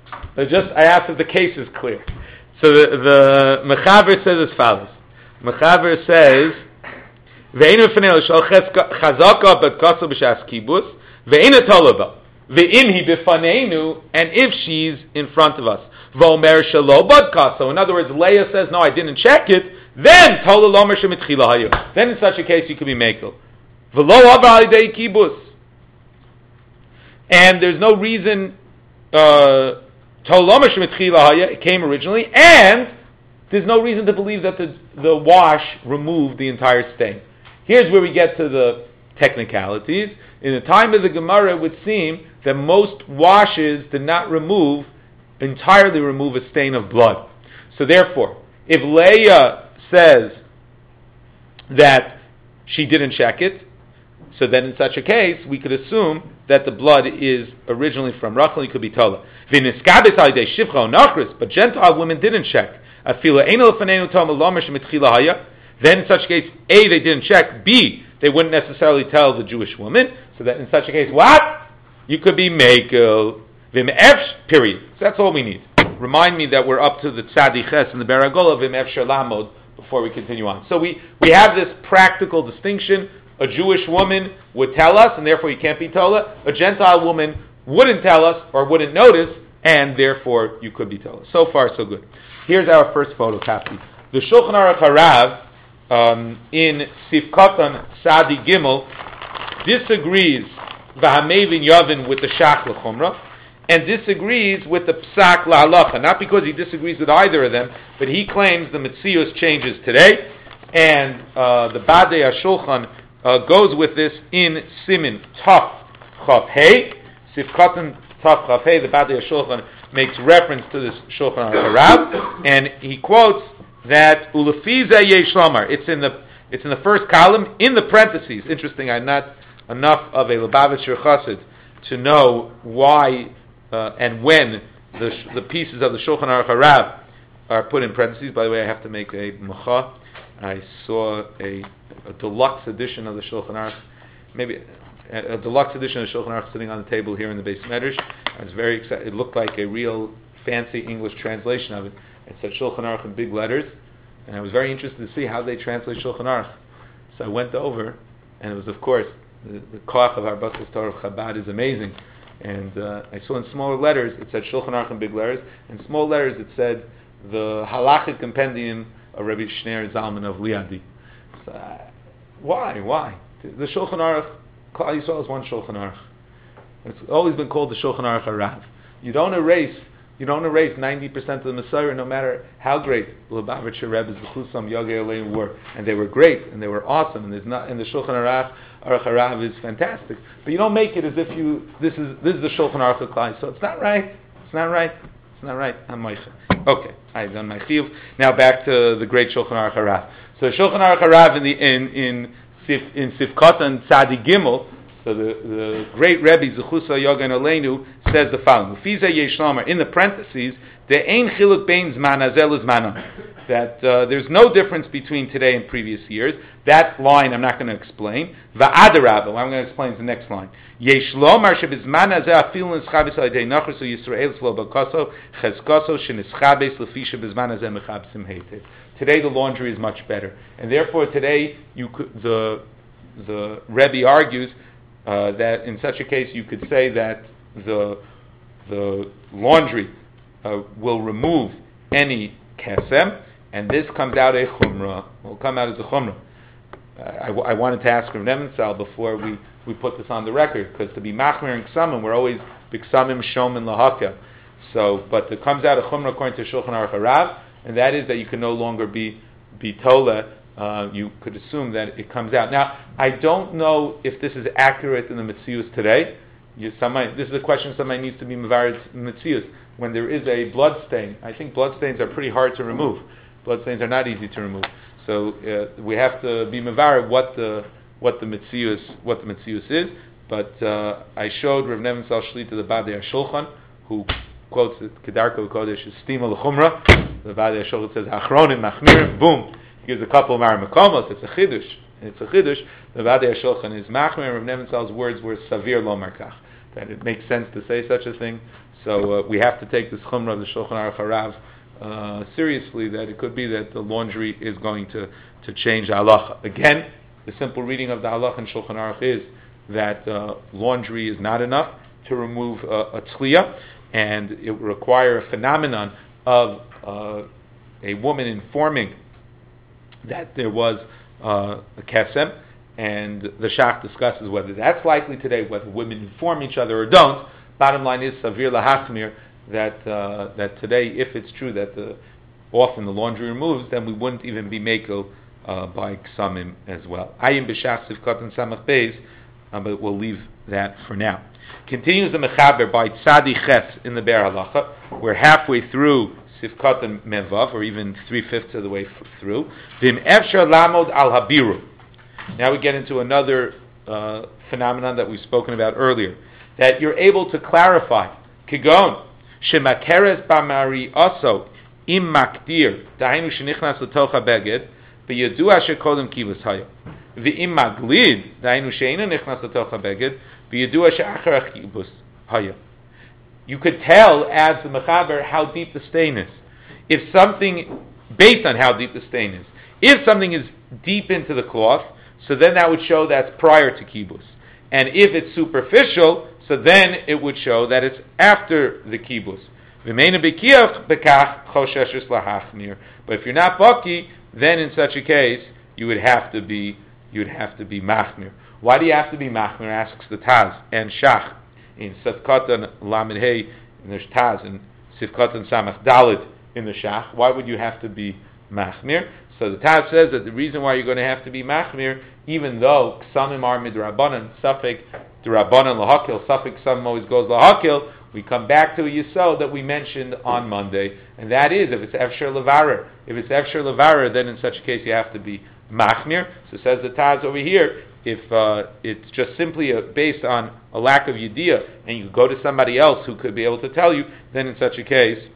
I just, I asked if the case is clear. So the the Mechaber says as follows. Mechaber says, "Ve'inu f'nei l'shol chazaka but kaso b'shas kibus ve'inu tolaba ve'im hi b'faneinu, and if she's in front of us v'omer shelo but kaso." In other words, Leah says, "No, I didn't check it." Then tola lomer shemitchila hayu. Then in such a case, you could be mekel. And there's no reason uh, it came originally, and there's no reason to believe that the, the wash removed the entire stain. Here's where we get to the technicalities. In the time of the Gemara, it would seem that most washes did not remove, entirely remove a stain of blood. So therefore, if Leah says that she didn't check it, so then in such a case, we could assume that the blood is originally from Rachel, it could be Tola. But Gentile women didn't check. Then in such a case, A, they didn't check, B, they wouldn't necessarily tell the Jewish woman, so that in such a case, what? You could be Mekel, period. So that's all we need. Remind me that we're up to the Tzadi Ches and the Beragola, V'mef Shalamod, before we continue on. So we, we have this practical distinction. A Jewish woman would tell us, and therefore you can't be Tola. A Gentile woman wouldn't tell us, or wouldn't notice, and therefore you could be Tola. So far, so good. Here's our first photocopy The Shulchan Aruch Harav um, in Sifkatan Sadi Gimel disagrees V'hamevin Yavin with the Shach L'Chumra, and disagrees with the Psak La'alacha, not because he disagrees with either of them, but he claims the Metzius changes today, and uh, the Badei HaShulchan uh, goes with this in Simin Taf Chav Hei, Sifkatan Taf Chav Hei, the Badei HaShulchan makes reference to this Shulchan Aruch Harav, and he quotes that Ulefiza Yesh Lomar. It's in the it's in the first column in the parentheses. Interesting, I'm not enough of a Lubavitcher Chassid to know why uh, and when the the pieces of the Shulchan Aruch Harav are put in parentheses. By the way, I have to make a mecha. I saw a, a deluxe edition of the Shulchan Aruch, maybe a, a deluxe edition of the Shulchan Aruch sitting on the table here in the Beis Medrash. I was very excited. It looked like a real fancy English translation of it. It said Shulchan Aruch in big letters, and I was very interested to see how they translate Shulchan Aruch. So I went over, and it was, of course, the, the koach of our Basas Torah of Chabad is amazing. And uh, I saw in smaller letters, it said Shulchan Aruch in big letters. In small letters, it said the Halachic Compendium of Rabbi Shneir Zalman of Liadi. So, uh, why? Why? The Shulchan Aruch, Klal Yisrael is one Shulchan Aruch. It's always been called the Shulchan Aruch Harav. You don't erase You don't erase ninety percent of the Messiah, no matter how great Lubavitcher Rebbe's B'chusam Yagei Aleim were, and they were great, and they were awesome, and there's not, and the Shulchan Aruch Aruch Harav is fantastic. But you don't make it as if you this is this is the Shulchan Aruch Klal. So it's not right. It's not right. It's not right. I'm Meicha. Okay, I've done my chiyuv. Now back to the great Shulchan Aruch Harav. So Shulchan Aruch Harav in the in in Sif in Sifkatan Tzadi Gimel. So the, the great Rebbe Zechusa Yogan Aleinu says the following: Fiza Yeshlamar, in the parentheses, the Ein Chiluk Bein Zman Hazel Zmanam, that uh, there's no difference between today and previous years. That line I'm not going to explain. Va'adarabah, what I'm going to explain is the next line. Yeshlomar shebizman hazeh afilin nischabes alidei nachrisu Yisrael shlo bakaso chezkaso shenischabes lefisha bizman hazeh mechabsim heitev. Today the laundry is much better, and therefore today you could, the the Rebbe argues. Uh, that in such a case you could say that the the laundry uh, will remove any kesem, and this comes out a chumrah. Will come out as a chumrah. Uh, I, w- I wanted to ask Rav Nebenzahl before we, we put this on the record, because to be machmir and ksamim, we're always biksamim shom and lahakel. So, but it comes out a chumrah according to Shulchan Aruch Harav, and that is that you can no longer be be tola. Uh, you could assume that it comes out. Now, I don't know if this is accurate in the Metzius today. You, somebody, this is a question somebody needs to be Mevared Metzius. When there is a blood stain, I think blood stains are pretty hard to remove. Blood stains are not easy to remove. So uh, we have to be Mevared what the what the Metzius what the Metzius is. But uh, I showed Rav Nebenzahl Shli to the Badei HaShulchan, who quotes it, Kedarko Kodesh is Stima L'Chumra. The Badei HaShulchan says, Achronim Machmirim, boom. Gives a couple of Maramakomos. It's a chiddush. It's a chiddush. The Badei HaShulchan is machmer. Rav Nebenzahl's words were savir lo markach. That it makes sense to say such a thing. So uh, we have to take this chumrah of the Shulchan Aruch Harav uh, seriously. That it could be that the laundry is going to, to change the halacha. Again, the simple reading of the halacha in Shulchan Aruch is that uh, laundry is not enough to remove uh, a tzliya, and it will require a phenomenon of uh, a woman informing that there was uh, a kesem, and the Shach discusses whether that's likely today, whether women inform each other or don't. Bottom line is savir lahachmir, that uh, that today, if it's true that the, often the laundry removes, then we wouldn't even be mekel uh, by ksamim as well. Ayim b'shach sivkat and samach beis, but we'll leave that for now. Continues the mechaber by tzadi ches in the Be'er Halacha. We're halfway through Sifkat and Mevav, or even three-fifths of the way f- through. Vim efshar lamod al habiru. Now we get into another uh, phenomenon that we've spoken about earlier, that you're able to clarify. Kigon shemakeres b'mari also im makdir dainu shenichnas l'toch habeged v'yedua shekodem kivus hayo v'im maglid dainu she'ena nichnas l'toch habeged v'yedua she'achar kivus hayo. You could tell, as the mechaber, how deep the stain is. If something, based on how deep the stain is, if something is deep into the cloth, so then that would show that's prior to kibbutz. And if it's superficial, so then it would show that it's after the kibbutz. V'meina b'kiyach bekach choshesh lahachmir. But if you're not baki, then in such a case you would have to be you would have to be machmir. Why do you have to be machmir? Asks the Taz and Shach in Sivkatan Lamed Hey, and there's Taz in Sivkatan Samach Dalit in the Shach. Why would you have to be machmir? So the Taz says that the reason why you're going to have to be machmir, even though ksamim are midrabanan, safek drabanan lahakil, safek ksamim always goes lahakil, we come back to a yisod that we mentioned on Monday, and that is if it's efsher levarer. If it's efsher levarer, then in such a case you have to be machmir. So says the Taz over here, if uh, it's just simply a, based on a lack of yediyah, and you go to somebody else who could be able to tell you, then in such a case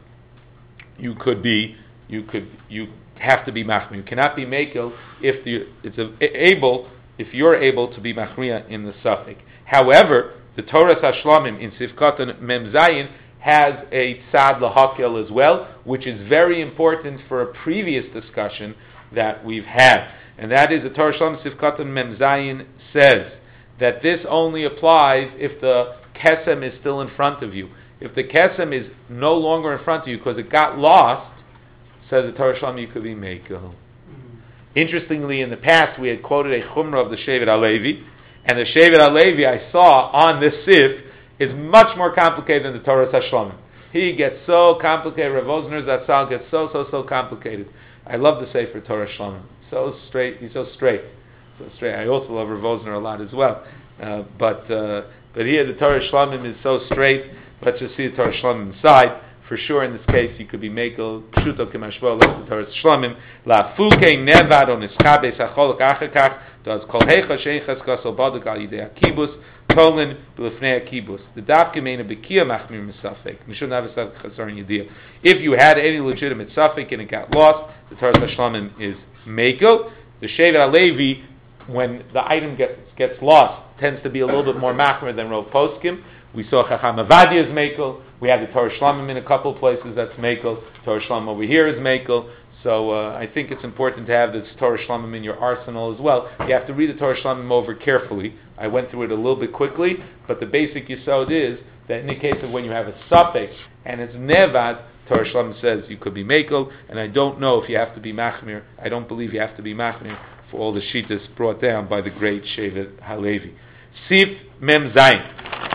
you could be, you could, you have to be machmir. You cannot be mekel if the, it's a, able, if you're able to be machmir in the suffix. However, the Torah Hashlamim in Sivkatan Mem Zayin has a tzad lahakel as well, which is very important for a previous discussion that we've had. And that is the Torah Hashlamim Sivkatan Mem Zayin says that this only applies if the kesem is still in front of you. If the kesem is no longer in front of you because it got lost, says the Torah Hashlamim, you could be mekel. Mm-hmm. Interestingly, in the past we had quoted a chumrah of the Shevet HaLevi, and the Shevet HaLevi I saw on this sif is much more complicated than the Torah Hashlamim. He gets so complicated. Rav Osner Zatzal gets so, so, so complicated. I love the Sefer Torah Hashlamim. So straight. He's so straight. So straight. I also love Rav Osner a lot as well. Uh, but uh, but here the Torah Hashlamim is so straight. Let's just see the Torah Hashlamim inside. For sure, in this case, you could be mekel pshuto k'mashvo like the Torah Hashlamim la fuke nevad on iskabe sacholok achakach does kol hecha sheichas kasol baduk al yidei akibus tolin b'lefnei akibus. The daf gemeina bekia machmir misafek. We shouldn't have a safek chasaron yediyah. If you had any legitimate safek and it got lost, the Torah Hashlamim is mekel. The Shevet HaLevi, when the item gets gets lost, tends to be a little bit more machmir than Rov Poskim. We saw Chacham Avadia is mekel. We have the Torah Shlamim in a couple of places that's mekel. Torah Shlamim over here is mekel. So uh, I think it's important to have this Torah Shlamim in your arsenal as well. You have to read the Torah Shlamim over carefully. I went through it a little bit quickly, but the basic yisod is that in the case of when you have a suffix and it's nevad, Torah Shlamim says you could be mekel, and I don't know if you have to be machmir. I don't believe you have to be machmir for all the shittas brought down by the great Shevet HaLevi. Sif Mem Zayin.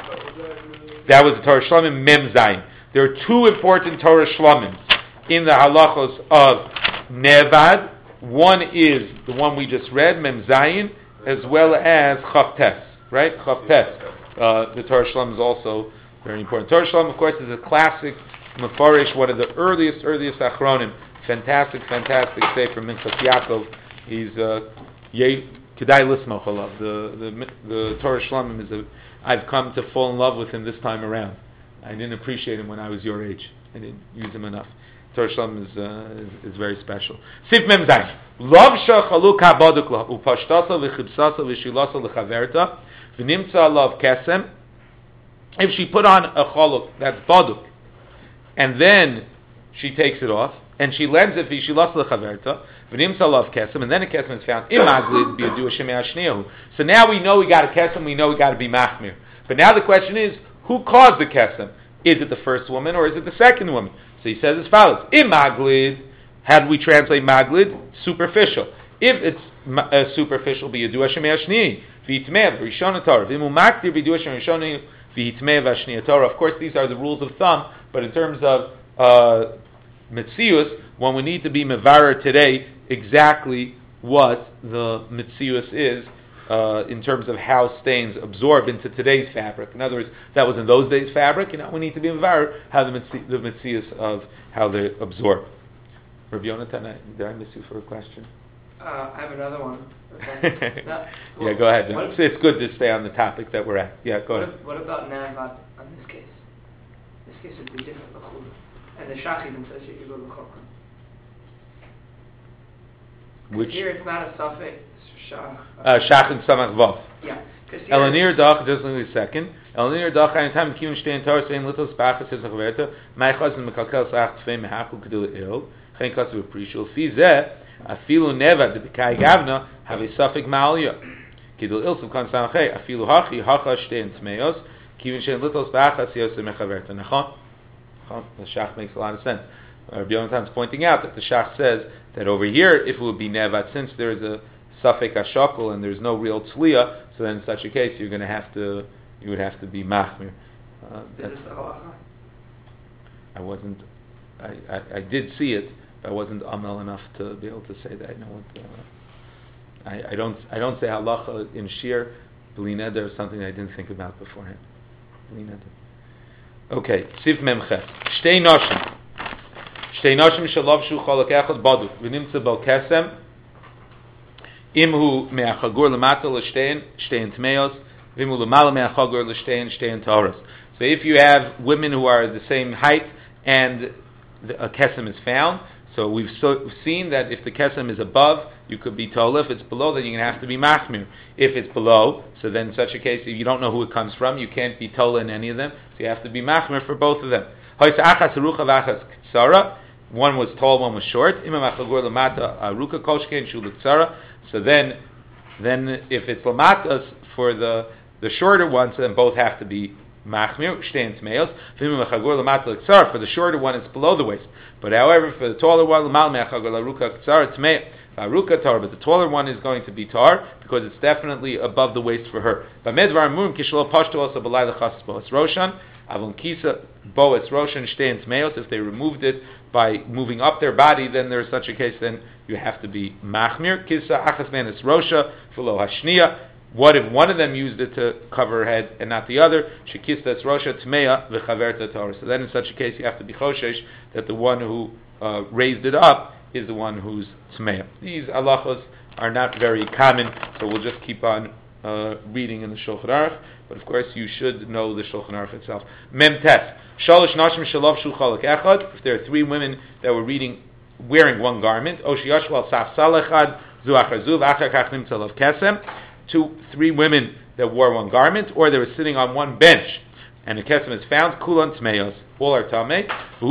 That was the Torah Shlamim Mem Zayin. There are two important Torah Shlamim in the halachos of Nevad. One is the one we just read, Mem Zayin, as well as Chavtes, right? Chavtes. Uh, the Torah Shlamim is also very important. Torah Shlamim, of course, is a classic Mefarish, one of the earliest, earliest Achronim. Fantastic, fantastic sefer Minchas Yaakov. He's uh, Kedai Lismoch Alav. The the the Torah Shlamim is a. I've come to fall in love with him this time around. I didn't appreciate him when I was your age. I didn't use him enough. Torah Shlamim is, uh, is is very special. Sif Mem Zayin. Lov shach haluk habaduk la upashtasa v'chibsasa v'shilasa l'chaverta v'nimtza alav kesem. If she put on a chaluk, that's baduk, and then she takes it off, and she lends it v'shilasa l'chaverta v'nimtza alav kesem, and then a kesem is found imaglid b'yadu shemei ashniyahu. So now we know we got a kesem, we know we got to be machmir. But now the question is, who caused the kesem? Is it the first woman or is it the second woman? So he says as follows: Imaglid, how do we translate maglid? Superficial. If it's uh, superficial, be yadu Hashem yashni v'itmei v'rishon Torah v'imu maktir b'yadu Hashem rishon v'itmei v'ashni Torah. Of course, these are the rules of thumb, but in terms of uh, mitzius, one would need to be mevarer today exactly what the mitzius is. Uh, in terms of how stains absorb into today's fabric. In other words, that was in those days fabric, and now we need to be aware how the mitzi- the mitzias of how they absorb. Rabbi Yonatan, did I miss you for a question? Uh, I have another one. Okay. no, well, yeah, go ahead. If, It's, it's good to stay on the topic that we're at. Yeah, go what ahead. If, what about Navad on this case? This case would be different. And the Shach even says you go to Chokran. Which here it's not a suffix. Shach. Uh, Shach and Samach Vav. Yeah. Elanir Dach, just in a second. Elanir Dach, ein time kiyum shtein Torah saying little spachas is achverta. My chazan mekalkel sach tfei mehaku kedil il. Chen kasu apprecial. Fi zeh afilu neva de bekai gavna have a suffix malya. Kedil il subkan samachay afilu hachi hacha shtein tmeos kiyum shtein little spachas yosem mechaverta. Nachon. the shach makes a lot of sense. Uh, Rabbi Yonatan is pointing out that the shach says that over here, if it would be nevat, since there is a safek hashakol and there's no real tzliya, so then in such a case you're going to have to, you would have to be machmir. Uh, I wasn't, I, I, I did see it, but I wasn't amel enough to be able to say that. I know what, uh, I, I don't, I don't say halacha in shir. Bli neder is something I didn't think about beforehand. Bli neder. Okay, Siv Memchet. Shtei noshim. Shtei noshim shalovshu cholak echad badu. V'nimtza bel kesem. Imhu me'achagur lemata l'shtein, shtein tmeos. V'imhu lemala me'achagur l'shtein, shtein taoros. So if you have women who are the same height and the, a kesem is found, so we've so, seen that if the kesem is above, you could be tola. If it's below, then you're going to have to be machmir. If it's below, so then in such a case, if you don't know who it comes from, you can't be tola in any of them. So you have to be machmir for both of them. One was tall, one was short. So then, then if it's lamatas for the the shorter one, so then both have to be machmir. For the shorter one, it's below the waist. But however, for the taller one, Aruka tar, but the taller one is going to be tar because it's definitely above the waist for her. But medvar murim kishlo pashto also belay lechas boas roshan avon kisa boas roshan shtein tmeos. If they removed it by moving up their body, then there's such a case. Then you have to be machmir. Kisa achas menes rosha v'lo hashniya. What if one of them used it to cover her head and not the other? Shekista es rosha tmeya v'chaverta tar. So then in such a case you have to be choshesh that the one who uh, raised it up is the one who's tmeya. These halachos are not very common, so we'll just keep on uh, reading in the Shulchan Aruch. But of course, you should know the Shulchan Aruch itself. Mem tes shalosh nashim shalovshu chalak echad. If there are three women that were reading wearing one garment, o sheyashvu al safsal echad zu achar zu v'achar kach nimtza lav kesem. Two, three women that wore one garment, or they were sitting on one bench, and the kesem is found. Kulan tmeyos. All are tamei.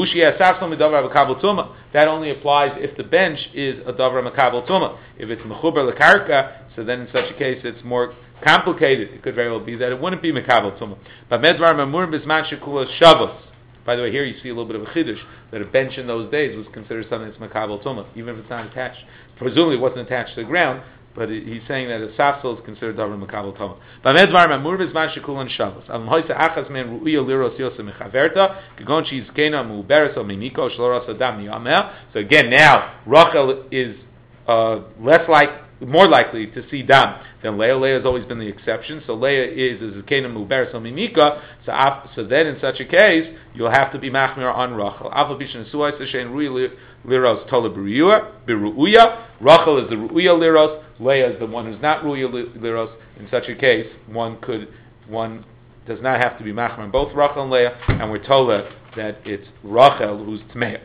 That only applies if the bench is a davar makabel tuma. If it's mechuber lekarka, so then in such a case it's more complicated. It could very well be that it wouldn't be makabel tuma. But medvar mamur bisman shekula shavos. By the way, here you see a little bit of a chiddush that a bench in those days was considered something that's makabel tuma, even if it's not attached. Presumably, it wasn't attached to the ground. But he's saying that a safsel is considered davar makabel toma. B'medvar mamur b'zman shekulan shavos. Am hoyse achas men ru'iyah liros yosem mechaverta. Kegon she's kena mu'beres o miniko shloras adam yamel. So again, now Rachel is uh, less like, more likely to see dam than Leah. Leah has always been the exception. So Leah is is kena mu'beres o minika. So so then in such a case, you'll have to be machmir on Rachel. Alpha bishan suay seshen ru'iyah liros tola b'ru'uyah. Rachel is the ru'uyah liros. Leah is the one who's not ru'ya liros. In such a case, one could, one does not have to be machmer on both Rachel and Leah, and we're told that it's Rachel who's tmeya.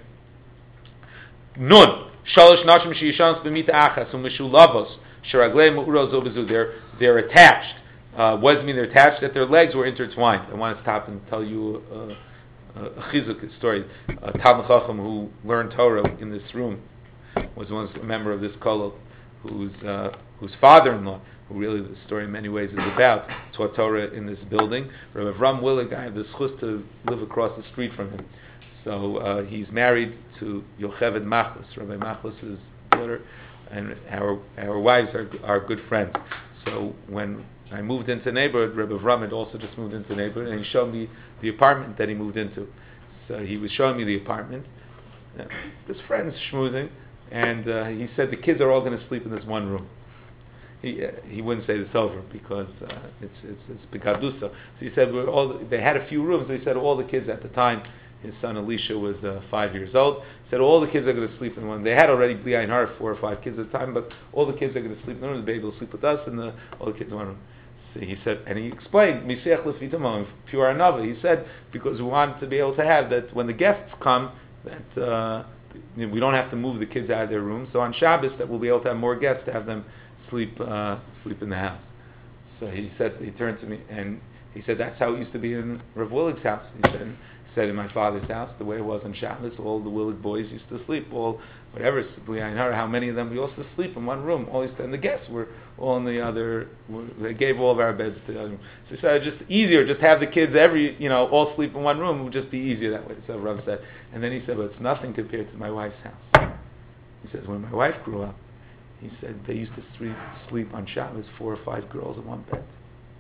Nun shalosh nashim sheyishans b'mita achas u'mishulavos sheraglei mu'uros obezu. They're they're attached. Uh, what does it mean they're attached? That their legs were intertwined. I want to stop and tell you uh, a chizuk story. A Talmid Chacham who learned Torah in this room was once a member of this kollel, whose uh, whose father-in-law, who really the story in many ways is about, taught Torah in this building. Rabbi Avram Willig, I have the zchus to live across the street from him. So uh, he's married to Yocheved Machlis, Rabbi Machlis' daughter, and our our wives are are good friends. So when I moved into the neighborhood, Rabbi Avram had also just moved into the neighborhood, and he showed me the apartment that he moved into. So he was showing me the apartment. Uh, this friend's schmoozing. And uh, he said the kids are all going to sleep in this one room. He uh, he wouldn't say this over because uh, it's it's it's bekadusa. So he said we're all they had a few rooms. So he said all the kids at the time. His son Elisha was uh, five years old. He said all the kids are going to sleep in one. They had already bli ayin hara four or five kids at the time, but all the kids are going to sleep in the room. The baby will sleep with us, and the, all the kids in one room. So he said, and he explained misiach lefitamon pure anava. He said because we wanted to be able to have that when the guests come that. Uh, we don't have to move the kids out of their rooms. So on Shabbos, that we'll be able to have more guests to have them sleep uh, sleep in the house. So he said, he turned to me and he said, that's how it used to be in Rav Willig's house. He said, said in my father's house, the way it was on Shabbos, all the Willig boys used to sleep, all, whatever, I heard how many of them, we all used to sleep in one room, all used to, and the guests were all in the other, they gave all of our beds to the other room. So he said, just easier, just have the kids every, you know, all sleep in one room, it would just be easier that way, so Rav said. And then he said, but it's nothing compared to my wife's house. He says, when my wife grew up, he said they used to sleep, sleep on Shabbos, four or five girls in one bed.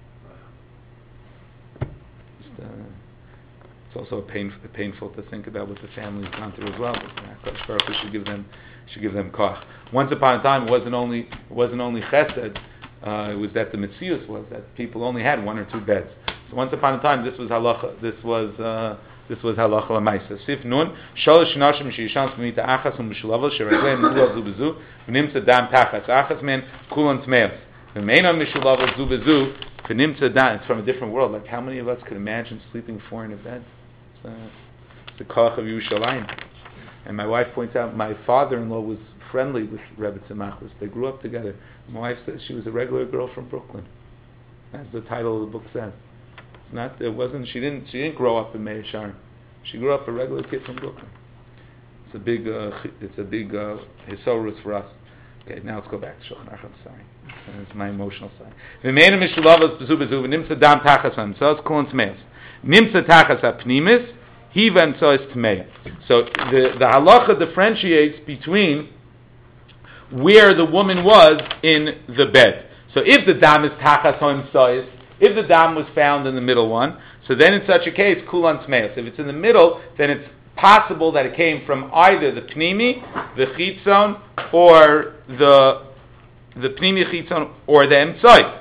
Just, uh, it's also a pain, painful to think about what the family's gone through as well. But HaKadosh Baruch Hu should give them, should give them koach. Once upon a time, it wasn't only, it wasn't only chesed. Uh, it was that the mitzius was that people only had one or two beds. So once upon a time, this was halacha. This was uh, this was halacha l'maisa. Sif nun shalosh nashim sheisham b'mita achas u'mishulavel shereglein mulav zu bezu v'nimtza dam tachas achas men kulon tmeos v'meina mishulavel zu bezu v'nimtza dam. It's from a different world. Like how many of us could imagine sleeping four in a bed? It's, uh, it's the koach of Yerushalayim. And my wife points out my father-in-law was friendly with Rebbe Tzemachlis. They grew up together. My wife says she was a regular girl from Brooklyn. That's the title of the book says. It's not. It wasn't. She didn't. She didn't grow up in Meir Sharon. She grew up a regular kid from Brooklyn. It's a big. Uh, it's a big uh, hisorus for us. Okay, now let's go back to Shulchan Aruch. I'm sorry. It's my emotional side. V'meina mishulavas bezu bezu v'nimtza dam tachas hamtzos kulon tmeos. Nimtza tachas hapnimis hiva hamtzos tmeya. So the the halacha differentiates between where the woman was in the bed. So if the dam is tachas hamtzos, if the dam was found in the middle one, so then in such a case kulan tmeos. If it's in the middle, then it's possible that it came from either the pnimi, the chitzon, or the the pnimi chitzon, or the emtzai.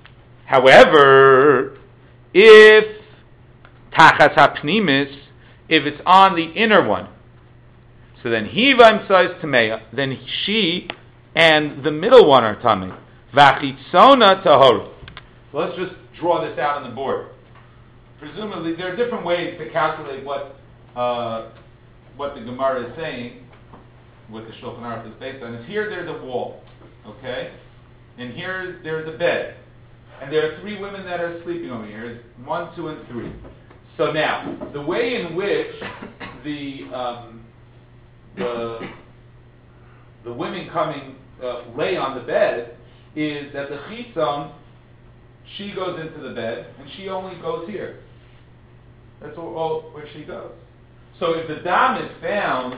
However, if tachas hapnimis, if it's on the inner one, so then hiva emtzai is tameya, then she and the middle one are tamei. Vachitzona tahor. Let's just draw this out on the board. Presumably, there are different ways to calculate what uh, what the Gemara is saying, what the Shulchan Aruch is based on. Is here there's a wall, okay, and here there's a bed, and there are three women that are sleeping over here. It's one, two, and three. So now, the way in which the um, the the women coming uh, lay on the bed is that the chitzon, she goes into the bed, and she only goes here. That's all, all where she goes. So if the dam is found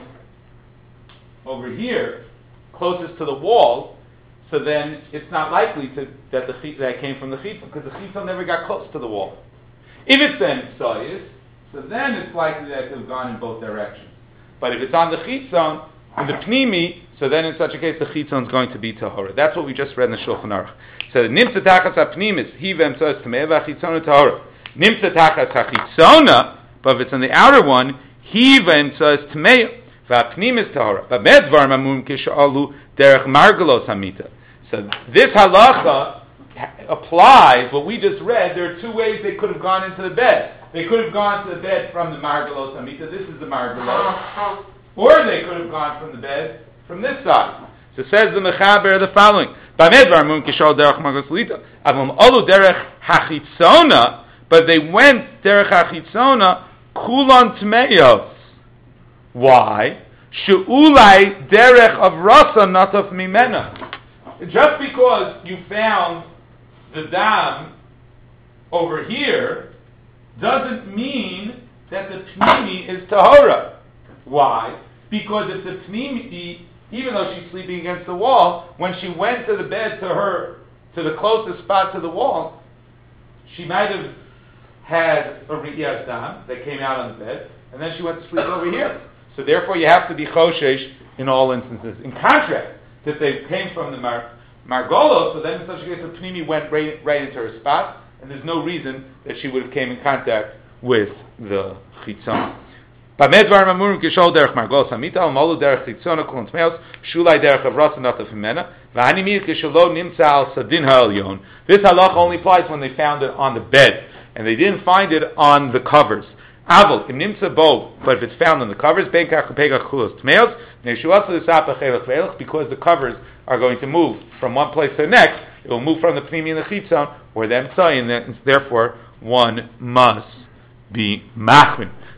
over here, closest to the wall, so then it's not likely to, that the that came from the chitzon, because the chitzon never got close to the wall. If it's then soyuz, so then it's likely that it could have gone in both directions. But if it's on the chitzon, in the pnimi, so then in such a case the chitzon is going to be tahora. That's what we just read in the Shulchan Aruch. So nimtza tachas hapnimis hiva emtzos tamei vachitzona tahora. Nimtza tachas hachitzona, but if it's on the outer one, hiva emtzos tamei vapnimis tahora. But medvar mamum kishalu derech margalos hamita. So this halacha applies what we just read. There are two ways they could have gone into the bed. They could have gone to the bed from the margalos hamita. This is the margalos. Or they could have gone from the bed from this side. So says the Mechaber the following: Bamedvar mum kishal derech margalos lita. Avum olu derech hachitzona, but they went derech hachitzona kulon tmeyos. Why? She'ulai derech of rasa nataf mimena. Just because you found the dam over here doesn't mean that the pnimi is tahora. Why? Because if the pnimi, even though she's sleeping against the wall, when she went to the bed to her, to the closest spot to the wall, she might have had a riyas dam that came out on the bed, and then she went to sleep over here. So therefore you have to be choshesh in all instances. In contrast, if they came from the mar- margolos, so then in such a case the pnimi went right, right into her spot, and there's no reason that she would have came in contact with the chitzon. Bamedvar mamurim kishol derech margolos hamita almalu derech chitzona kulon tmeos shulai derech avrasa nataf himena v'hanimir kisholo nimtza al sadin ha'elyon. This halach only applies when they found it on the bed, and they didn't find it on the covers. Avol im nimtza bo, but if it's found on the covers, ben kach pegach chulos tmeos neishuasa l'sapa chelach ve'elach, because the covers are going to move from one place to the next. It will move from the pnimi and the chitzon or the emtzai, and therefore one must be machmin.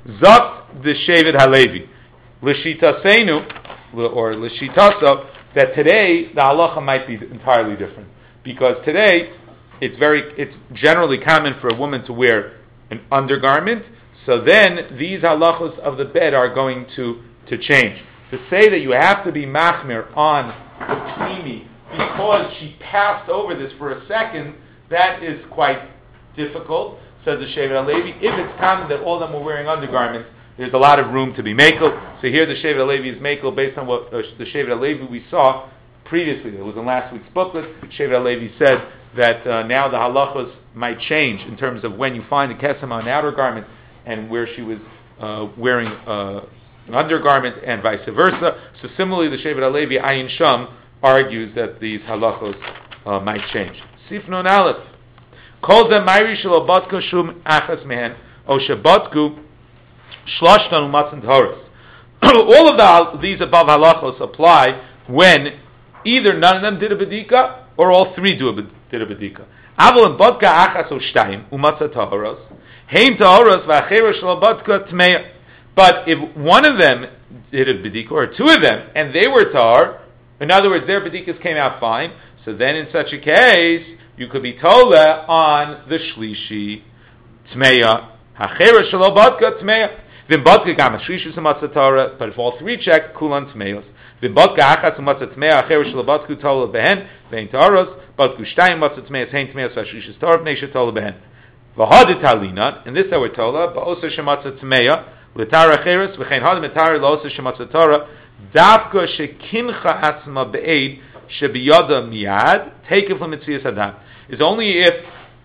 Zot the Shevet Halevi. L'shitasenu, or l'shitaso, that today the halacha might be entirely different. Because today, it's very, it's generally common for a woman to wear an undergarment, so then these halachos of the bed are going to, to change. To say that you have to be machmir on the pnimi because she passed over this for a second, that is quite difficult, says the Shevet HaLevi. If it's common that all of them were wearing undergarments, there's a lot of room to be makel. So here the Shevet HaLevi is makel based on what uh, the Shevet HaLevi we saw previously. It was in last week's booklet. Shevet HaLevi said that uh, now the halachos might change in terms of when you find a kesem on an outer garment and where she was uh, wearing uh, an undergarment and vice versa. So similarly, the Shevet HaLevi Ayin Sham argues that these halachos uh, might change. Sif non aleph. Kol ze mayri shelo batku shum achas mehen o shebatku shlashtan umatzin taharos. All of the, these above halachos apply when either none of them did a bedika or all three do a, did a bedika. Avol in batka achas o shtayim umatzah taharos hein taharos v'achera shelo batka tmeya. But if one of them did a bedika or two of them and they were tahar, in other words, their bedikas came out fine, so then in such a case, you could be tola on the shlishi tmeya. Hachera shelo batka tmeya. Vim batka gam shlishi umatzah tahara. But if all three check, kulan tmeyos. Vim batka achas umatzah tmeya. Hachera shelo batku tola behen vein taharos. Batku shtayim umatzah tmeyos hein tmeyos v'shlishi tahar v'neisha tola behen. V'hadit halina. And this our tola ba'osa shematzah tmeya l'tara cheres v'chein hadim etara l'osa shematzah tahara. Davka shekincha atzma be'ed shebiyada miyad take it from Mitzias Adam. Is only if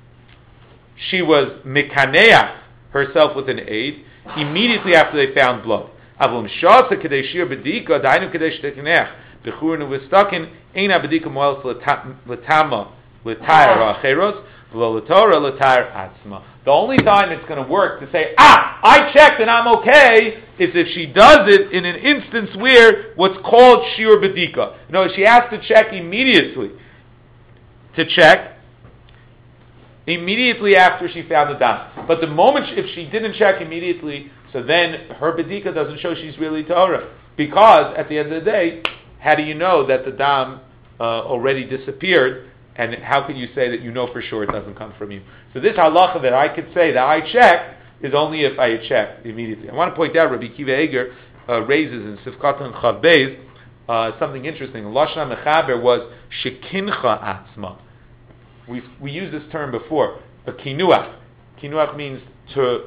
she was mekaneach herself with an aid immediately after they found blood. Avum shasa kadei shir bedika dainu kadei shtekinech bechurnu v'stakin ein abedika moelas l'tama l'tayar ha'cheros v'lo l'torah l'tayar atzma. The only time it's going to work to say, ah, I checked and I'm okay, is if she does it in an instance where what's called shir bedika. No, she has to check immediately. To check immediately after she found the dam. But the moment, she, if she didn't check immediately, so then her bedika doesn't show she's really Torah. Because at the end of the day, how do you know that the dam uh, already disappeared? And how can you say that you know for sure it doesn't come from you? So this halacha that I could say that I checked is only if I checked immediately. I want to point out Rabbi Kiva Eger uh, raises in Sifkat and Chav Beis uh, something interesting. Lashon Mechaber was shekincha atzma. We we used this term before. A kinuach. Kinuach means to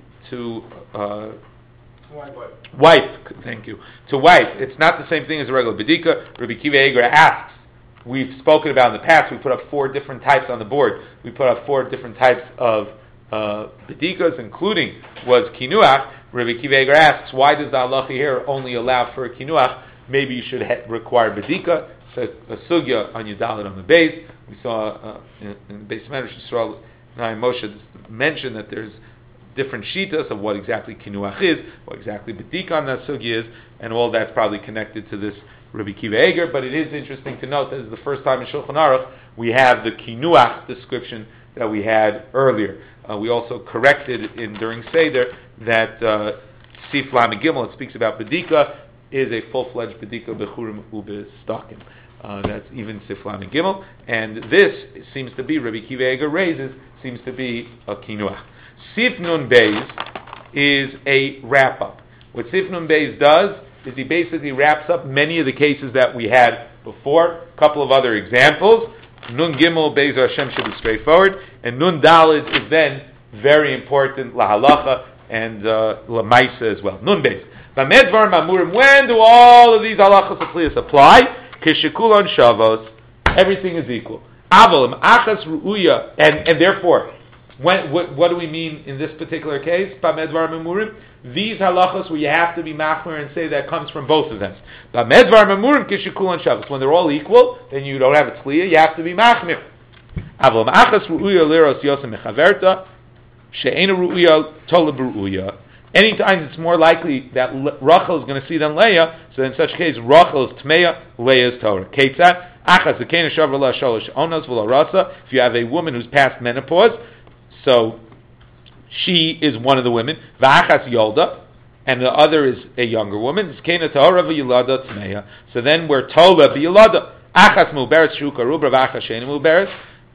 to uh, Wipe. wipe. Thank you. To wipe. It's not the same thing as a regular bedika. Rabbi Kiva Eger asks. We've spoken about in the past. We put up four different types on the board. We put up four different types of uh, bedikas, including was kinuach. Rabbi Kiva Eger asks, why does the halacha here only allow for a kinuach? Maybe you should ha- require bedika. It's a, a sugya on Yudalit on the base. We saw uh, in, in the base Medrash Yisrael, Naim Moshe mentioned that there's different shitas of what exactly kinuach is, what exactly bedika on that sugya is, and all that's probably connected to this Rabbi Kiva Eger. But it is interesting to note that this is the first time in Shulchan Aruch we have the kinuach description that we had earlier. Uh, we also corrected in during Seder that uh, Sif Lamed Gimel, it speaks about bedika, is a full-fledged bedika bechurim ubestakim. Uh, that's even Sif Lamed Gimel, and this seems to be Rabbi Kiva Eger raises seems to be a kinuach. Sif Nun Beis is a wrap-up. What Sif Nun Beis does is he basically wraps up many of the cases that we had before. A couple of other examples. Nun Gimel Beis Hashem should be straightforward, and Nun Daled is then very important la halacha and uh, la maisa as well. Nun Beis. Bamedvar Mamurim. When do all of these halachas aplias apply? Kishikulon Shavos. Everything is equal. Avolim Achas Ruuya, and and therefore, when what, what do we mean in this particular case? Bamedvar Mamurim. These halachos where you have to be machmer and say that comes from both of them. Bamedvar Mamurim Kishikulon Shavos. When they're all equal, then you don't have a tzliya. You have to be machmer. Avolim Achas Ruuya Liros Yosem Mechaverta She'ena Ruuya Tola Beruuya. Anytime it's more likely that Rachel is going to see than Leah, so in such case, Rachel is Tmeya, Leah is Torah. Ketzat, Achas, the Kena Shavrala Sholosh Onos V'la Rasa. If you have a woman who's past menopause, so she is one of the women. V'achas yolda, and the other is a younger woman. Zkena tahora v'yilada tmeya. So then we're tola v'yilada. Achas muberes shuka rubra v'achas shein muberes.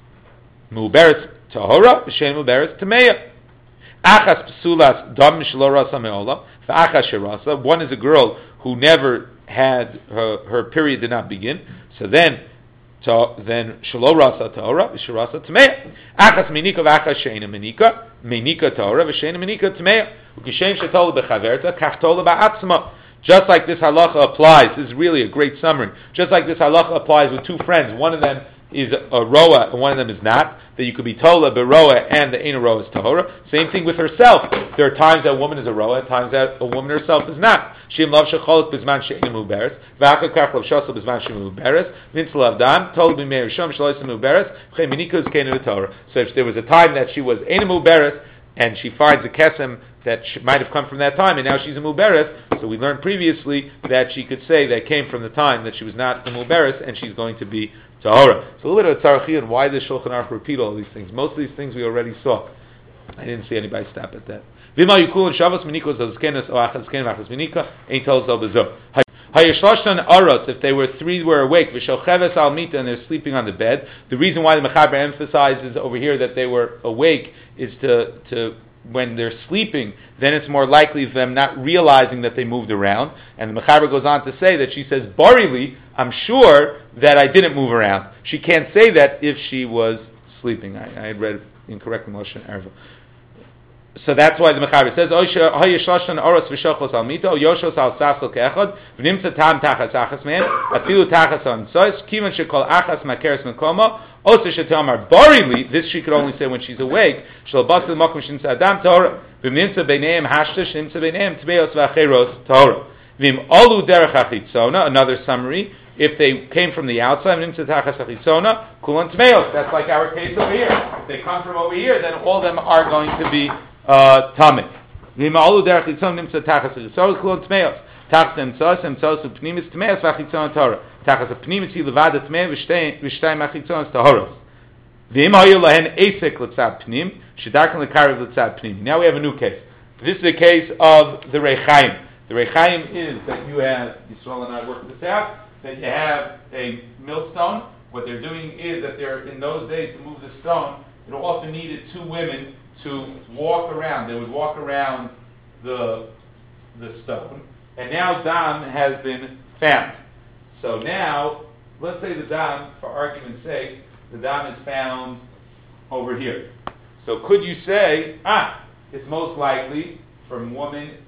Muberes tahora v'shein muberes tmeya. Achas psulas dam shelo rasa me'ola. V'achas sherasa. One is a girl who never had her, her period did not begin. So then So then shelo rasa tahora v'shirasa tmeya. Achas minika v'achas sheina minika minika tahora v'sheina minika tmeya. Ukishem shetola b'chaverta kach tola ba'atzma. Just like this halacha applies, this is really a great summary. Just like this halacha applies with two friends, one of them is a roa and one of them is not. That you could be tola beroa and the ain't roa is tahora. Same thing with herself. There are times that a woman is a roa, times that a woman herself is not. Shim lav shecholot bizman she'enu muberes, v'aka kach lav shasel bizman she'enu muberes, vintzal avdam, tola b'meir shom shalois muberes, v'chei minika zkenu v'torah. So if there was a time that she was ain't muberes, and she finds a kesem that she might have come from that time, and now she's a muberes, so we learned previously that she could say that came from the time that she was not a muberes, and she's going to be tahora. So a little bit of tzarchi and why does Shulchan Aruch repeat all these things? Most of these things we already saw. I didn't see anybody stop at that. V'ma yukul and shavos minikos zazkenes o achas kenes achas minika ein tol zo bezo. Hayishloshtan aros, if they were three were awake, v'shocheves al mita, and they're sleeping on the bed. The reason why the Mechaber emphasizes over here that they were awake is to to when they're sleeping, then it's more likely them not realizing that they moved around. And the Mechaber goes on to say that she says, Barili, I'm sure that I didn't move around. She can't say that if she was sleeping. I, I had read incorrectly, Moshe Erva. So that's why the Mechaber says, Hayishlashan oros v'shochos al mito, yoshos al sasel ke'echad, v'nimtza tam tachas achas man, afilu tachas on sois, kivan shekol achas makeres mekoma, osa shetamar barili, this she could only say when she's awake, shel basil mokum shinsa adam tahora, v'nimtza beineim hashtash, nimtza beineim tmeos v'acheros tahora. V'im olu derech achitzona, another summary, if they came from the outside, nimtza tachas achitzona, kulan tmeos, that's like our case over here. If they come from over here, then all of them are going to be Uh, Tamid. V'ima'olu derech litzon nimtza tachas ha'chitzon klon tmeos. Tachas emtzos, emtzos u'pnimis tmeos v'achitzon ha'torah. Tachas ha'pnimis hi levada tmei v'shtayim ha'chitzon ha'torah. V'ima'olu lahen esek l'tzad pnim, shedarkan l'karev l'tzad pnim. Now we have a new case. This is the case of the Rechaim. The Rechaim is that you have, Yisrael and I worked this out, that you have a millstone. What they're doing is that they're, in those days, to move the stone, it often needed two women to walk around. They would walk around the the stone. And now Dam has been found. So now, let's say the Dam, for argument's sake, the Dam is found over here. So could you say, ah, it's most likely from woman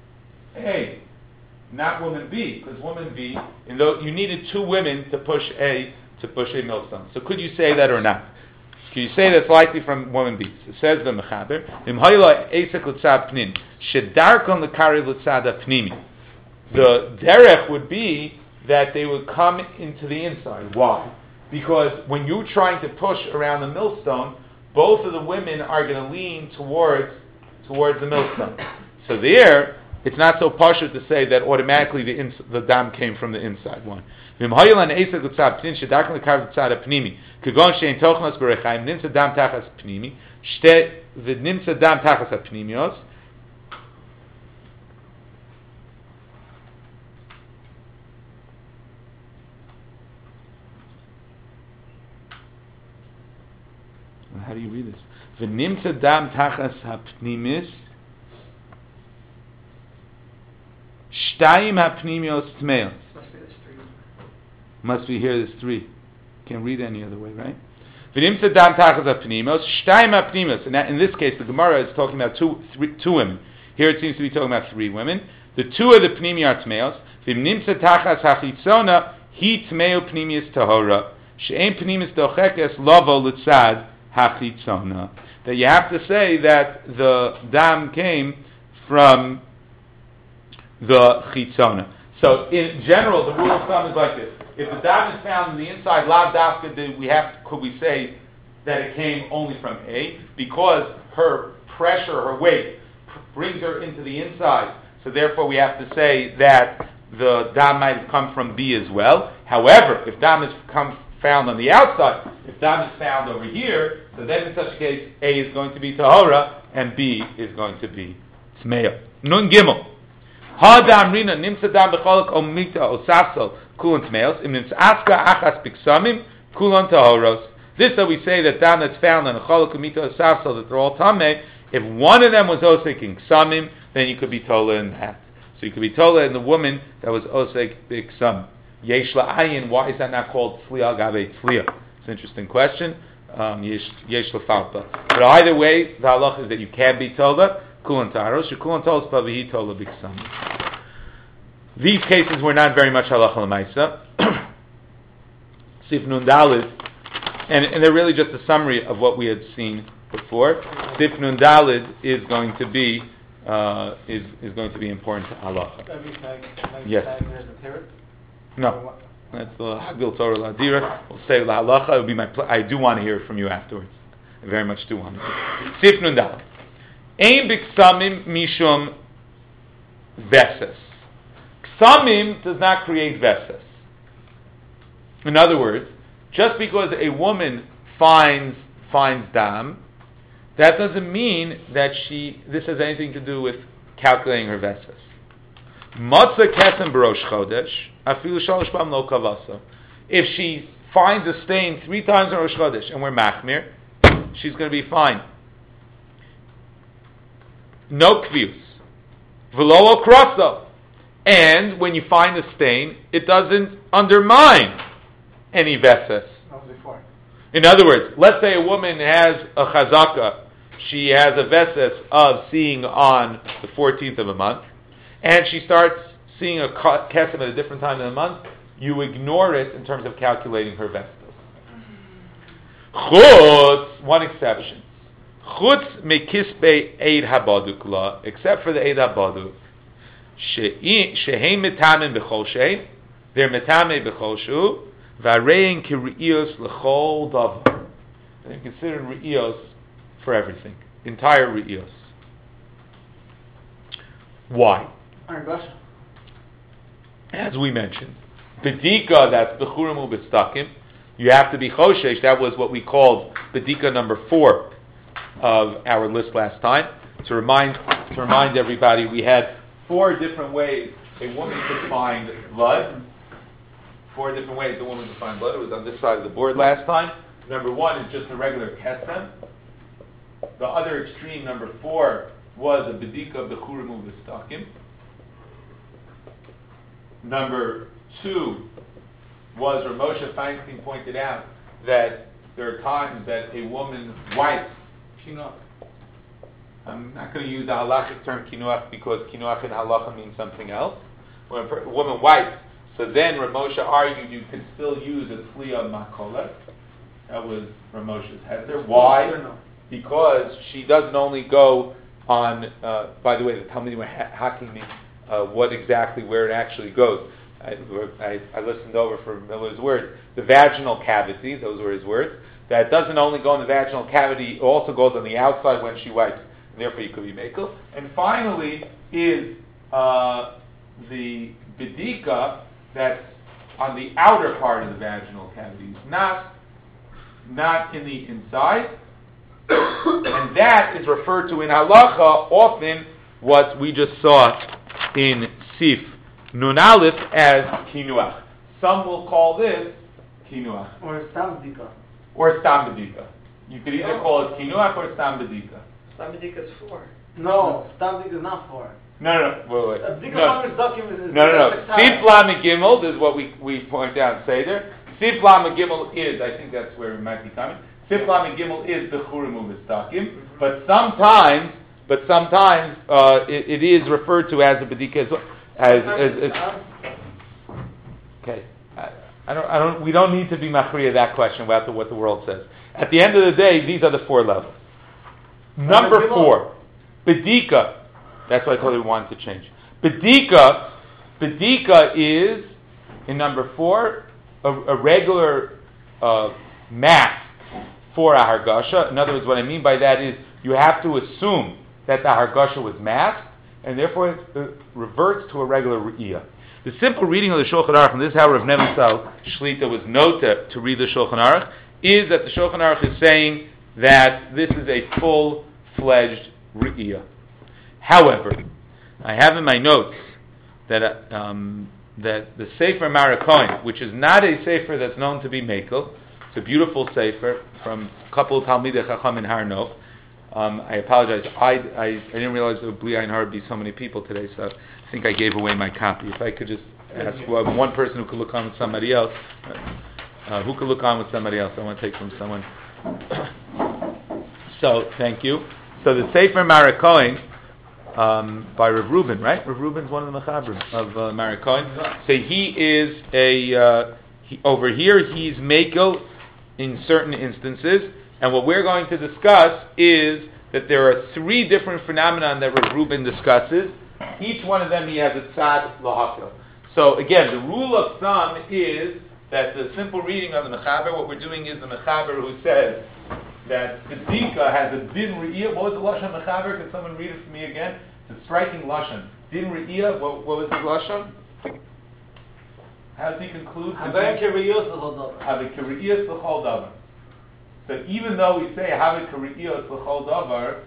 A, not woman B, because woman B, in though you needed two women to push A, to push a millstone. So could you say that or not? Can you say that's likely from woman B? So it says the Mechaber, Im hayla esek l'tzad pnim, shedarkon l'karev l'tzad pnimi. The derech would be that they would come into the inside. Why? Because when you're trying to push around the millstone, both of the women are going to lean towards towards the millstone. So there, it's not so partial to say that automatically the ins- the dam came from the inside one. V'im hayilan esek l'tzad pnim shedarkon l'karev l'tzad pnimi. Kagon shein tochnos berechaim nimtza dam tachas pnimi shte v'nimtza dam tachas pnimios. How do you read this? V'nimtza dam tachas hapnimis shtayim hapnimios tmeos. Must be here. There's three. Can't read any other way, right? V'nimtza dam tachas hapnimios shtayim hapnimios. And in this case, the Gemara is talking about two, three, two women. Here it seems to be talking about three women. The two of the pnimi are tmeos. V'nimtza tachas hachitzona hi tmeo pnimius tahora she'en pnimis dochekes lavo l'tzad hachitzona. That you have to say that the dam came from the chitzona. So in general, the rule of thumb is like this: if the dam is found in the inside, lav dafka, then we have could we say that it came only from A because her pressure, her weight, pr- brings her into the inside. So therefore, we have to say that the dam might have come from B as well. However, if dam has come found on the outside. If dam is found over here, so then in such a case, A is going to be tahora and B is going to be tmeya. Nun gimel. Hadam rina nimsa dam b'cholak o mita o safsel kulon tmeos im nimsa aska achas biksamim kulon tahoros. This that we say that dam that's found on a cholak o mita o safsel that they're all tameh. If one of them was osek in ksamim, then you could be tola in that. So you could be tola in the woman that was osek biksam. Yesh la'ayin, why is that not called tzliya gabe tzliya? It's an interesting question. Um, yesh yesh la'falta. But either way, the halach is that you can be tola. Kulan taros, kulan tolos pavihi tola biksam. These cases were not very much halacha l'maisa. Sif nun dalid, and and they're really just a summary of what we had seen before. Sif nun dalid is going to be uh, is is going to be important to halacha. Yes. No, that's the Hagil Torah Ladira. We'll say La Halacha. It would be my. Pl- I do want to hear from you afterwards. I very much do want to hear. Sif Nun Dal. Ein b'ksamim mishum veses. Ksamim does not create veses. In other words, just because a woman finds finds dam, that doesn't mean that she. This has anything to do with calculating her veses. Matzah kesem b'rosh chodesh, afilu shalosh pam lo kavasa. If she finds a stain three times in Rosh Chodesh and we're machmir, she's going to be fine. No kvius. V'lo okraso. And when you find a stain, it doesn't undermine any veses. In other words, let's say a woman has a chazaka. She has a veses of seeing on the fourteenth of a month, and she starts seeing a kesem at a different time in the month, you ignore it in terms of calculating her vestas. Chutz, one exception. Chutz mekispe eid habaduk la, except for the eid habaduk. Shehem metamen b'chol shein, they're metame b'chol shu, v'arein ki re'ios l'chol davar. They're considered re'ios for everything, entire re'ios. Why? As we mentioned, bedika, that's bechurim u'bestakim. You have to be choshesh. That was what we called bedika number four of our list last time. To remind to remind everybody, we had four different ways a woman could find blood. Four different ways a woman could find blood. It was on this side of the board last time. Number one is just a regular kesem. The other extreme, number four, was a bedika bechurim u'bestakim. Number two was where Moshe Feinstein pointed out that there are times that a woman wipes kinuach. I'm not going to use the halachic term kinuach because kinuach in halacha means something else. When a, per- a woman wipes, so then Ramosha argued you could still use a tzliya makolet. That was Ramosha's heter. Why? Because she doesn't only go on, uh, by the way, the Talmudim were ha- hacking me uh, what exactly, where it actually goes. I, I, I listened over for Miller's words. The vaginal cavity, those were his words, that doesn't only go in the vaginal cavity, it also goes on the outside when she wipes, and therefore you could be mekel. And finally is uh, the bedika that's on the outer part of the vaginal cavity, not, not in the inside. And that is referred to in halacha often what we just saw in Sif Nun Aleph as kinuach. Some will call this kinuach. Or stam bedika. Or stam bedika. You could either call it kinuach or stam bedika. Stam bedika is four. No, stam bedika is not four. No, no, no, wait, wait. A bedika No, document is no, no. no. Sif Lam Gimel, this is what we, we point out and say there. Sif Lam Gimel is, I think that's where we might be coming. Sif Lam Gimel is Bechurim U'Mistakim, but sometimes, but sometimes uh, it, it is referred to as a bedika as, as, as, as okay. I, I don't, I don't. We don't need to be machriya that question about the, what the world says. At the end of the day, these are the four levels. Number four, bedika. That's why I told you we wanted to change. Bedika, bedika is in number four a, a regular uh, mask for a hargasha. In other words, what I mean by that is you have to assume that the hargasha was masked, and therefore it reverts to a regular re'iyah. The simple reading of the Shulchan Aruch, and this is how Rav Nebenzahl Shlita was nota to read the Shulchan Aruch, is that the Shulchan Aruch is saying that this is a full-fledged Re'iyah. However, I have in my notes that uh, um, that the Sefer Marikoin, which is not a Sefer that's known to be Mekel, it's a beautiful Sefer from a couple of Talmidei Chacham in Har Nof. Um, I apologize. I, I, I didn't realize there would Bli Ayin Har be so many people today, so I think I gave away my copy. If I could just ask well, one person who could look on with somebody else, uh, who could look on with somebody else? I want to take from someone. So, thank you. So the Sefer Marikoin um, by Rav Reuben, right? Rav Reuben's one of the Mechabrim of uh, Marikoin. So he is a, uh, he, over here he's Mekel in certain instances. And what we're going to discuss is that there are three different phenomena that Rav Reuben discusses. Each one of them he has a tzad lahakil. So again, the rule of thumb is that the simple reading of the Mechaber, what we're doing is the Mechaber who says that Bedika has a din re'iyah. What was the Lashon Mechaber? Can someone read it for me again? It's a striking Lashon. Din re'iyah, what, what was the Lashon? How does he conclude? Havei kiriyos l'chol davar. Havei kiriyos l'chol davar. So even though we say Havei kiriyos l'chol davar,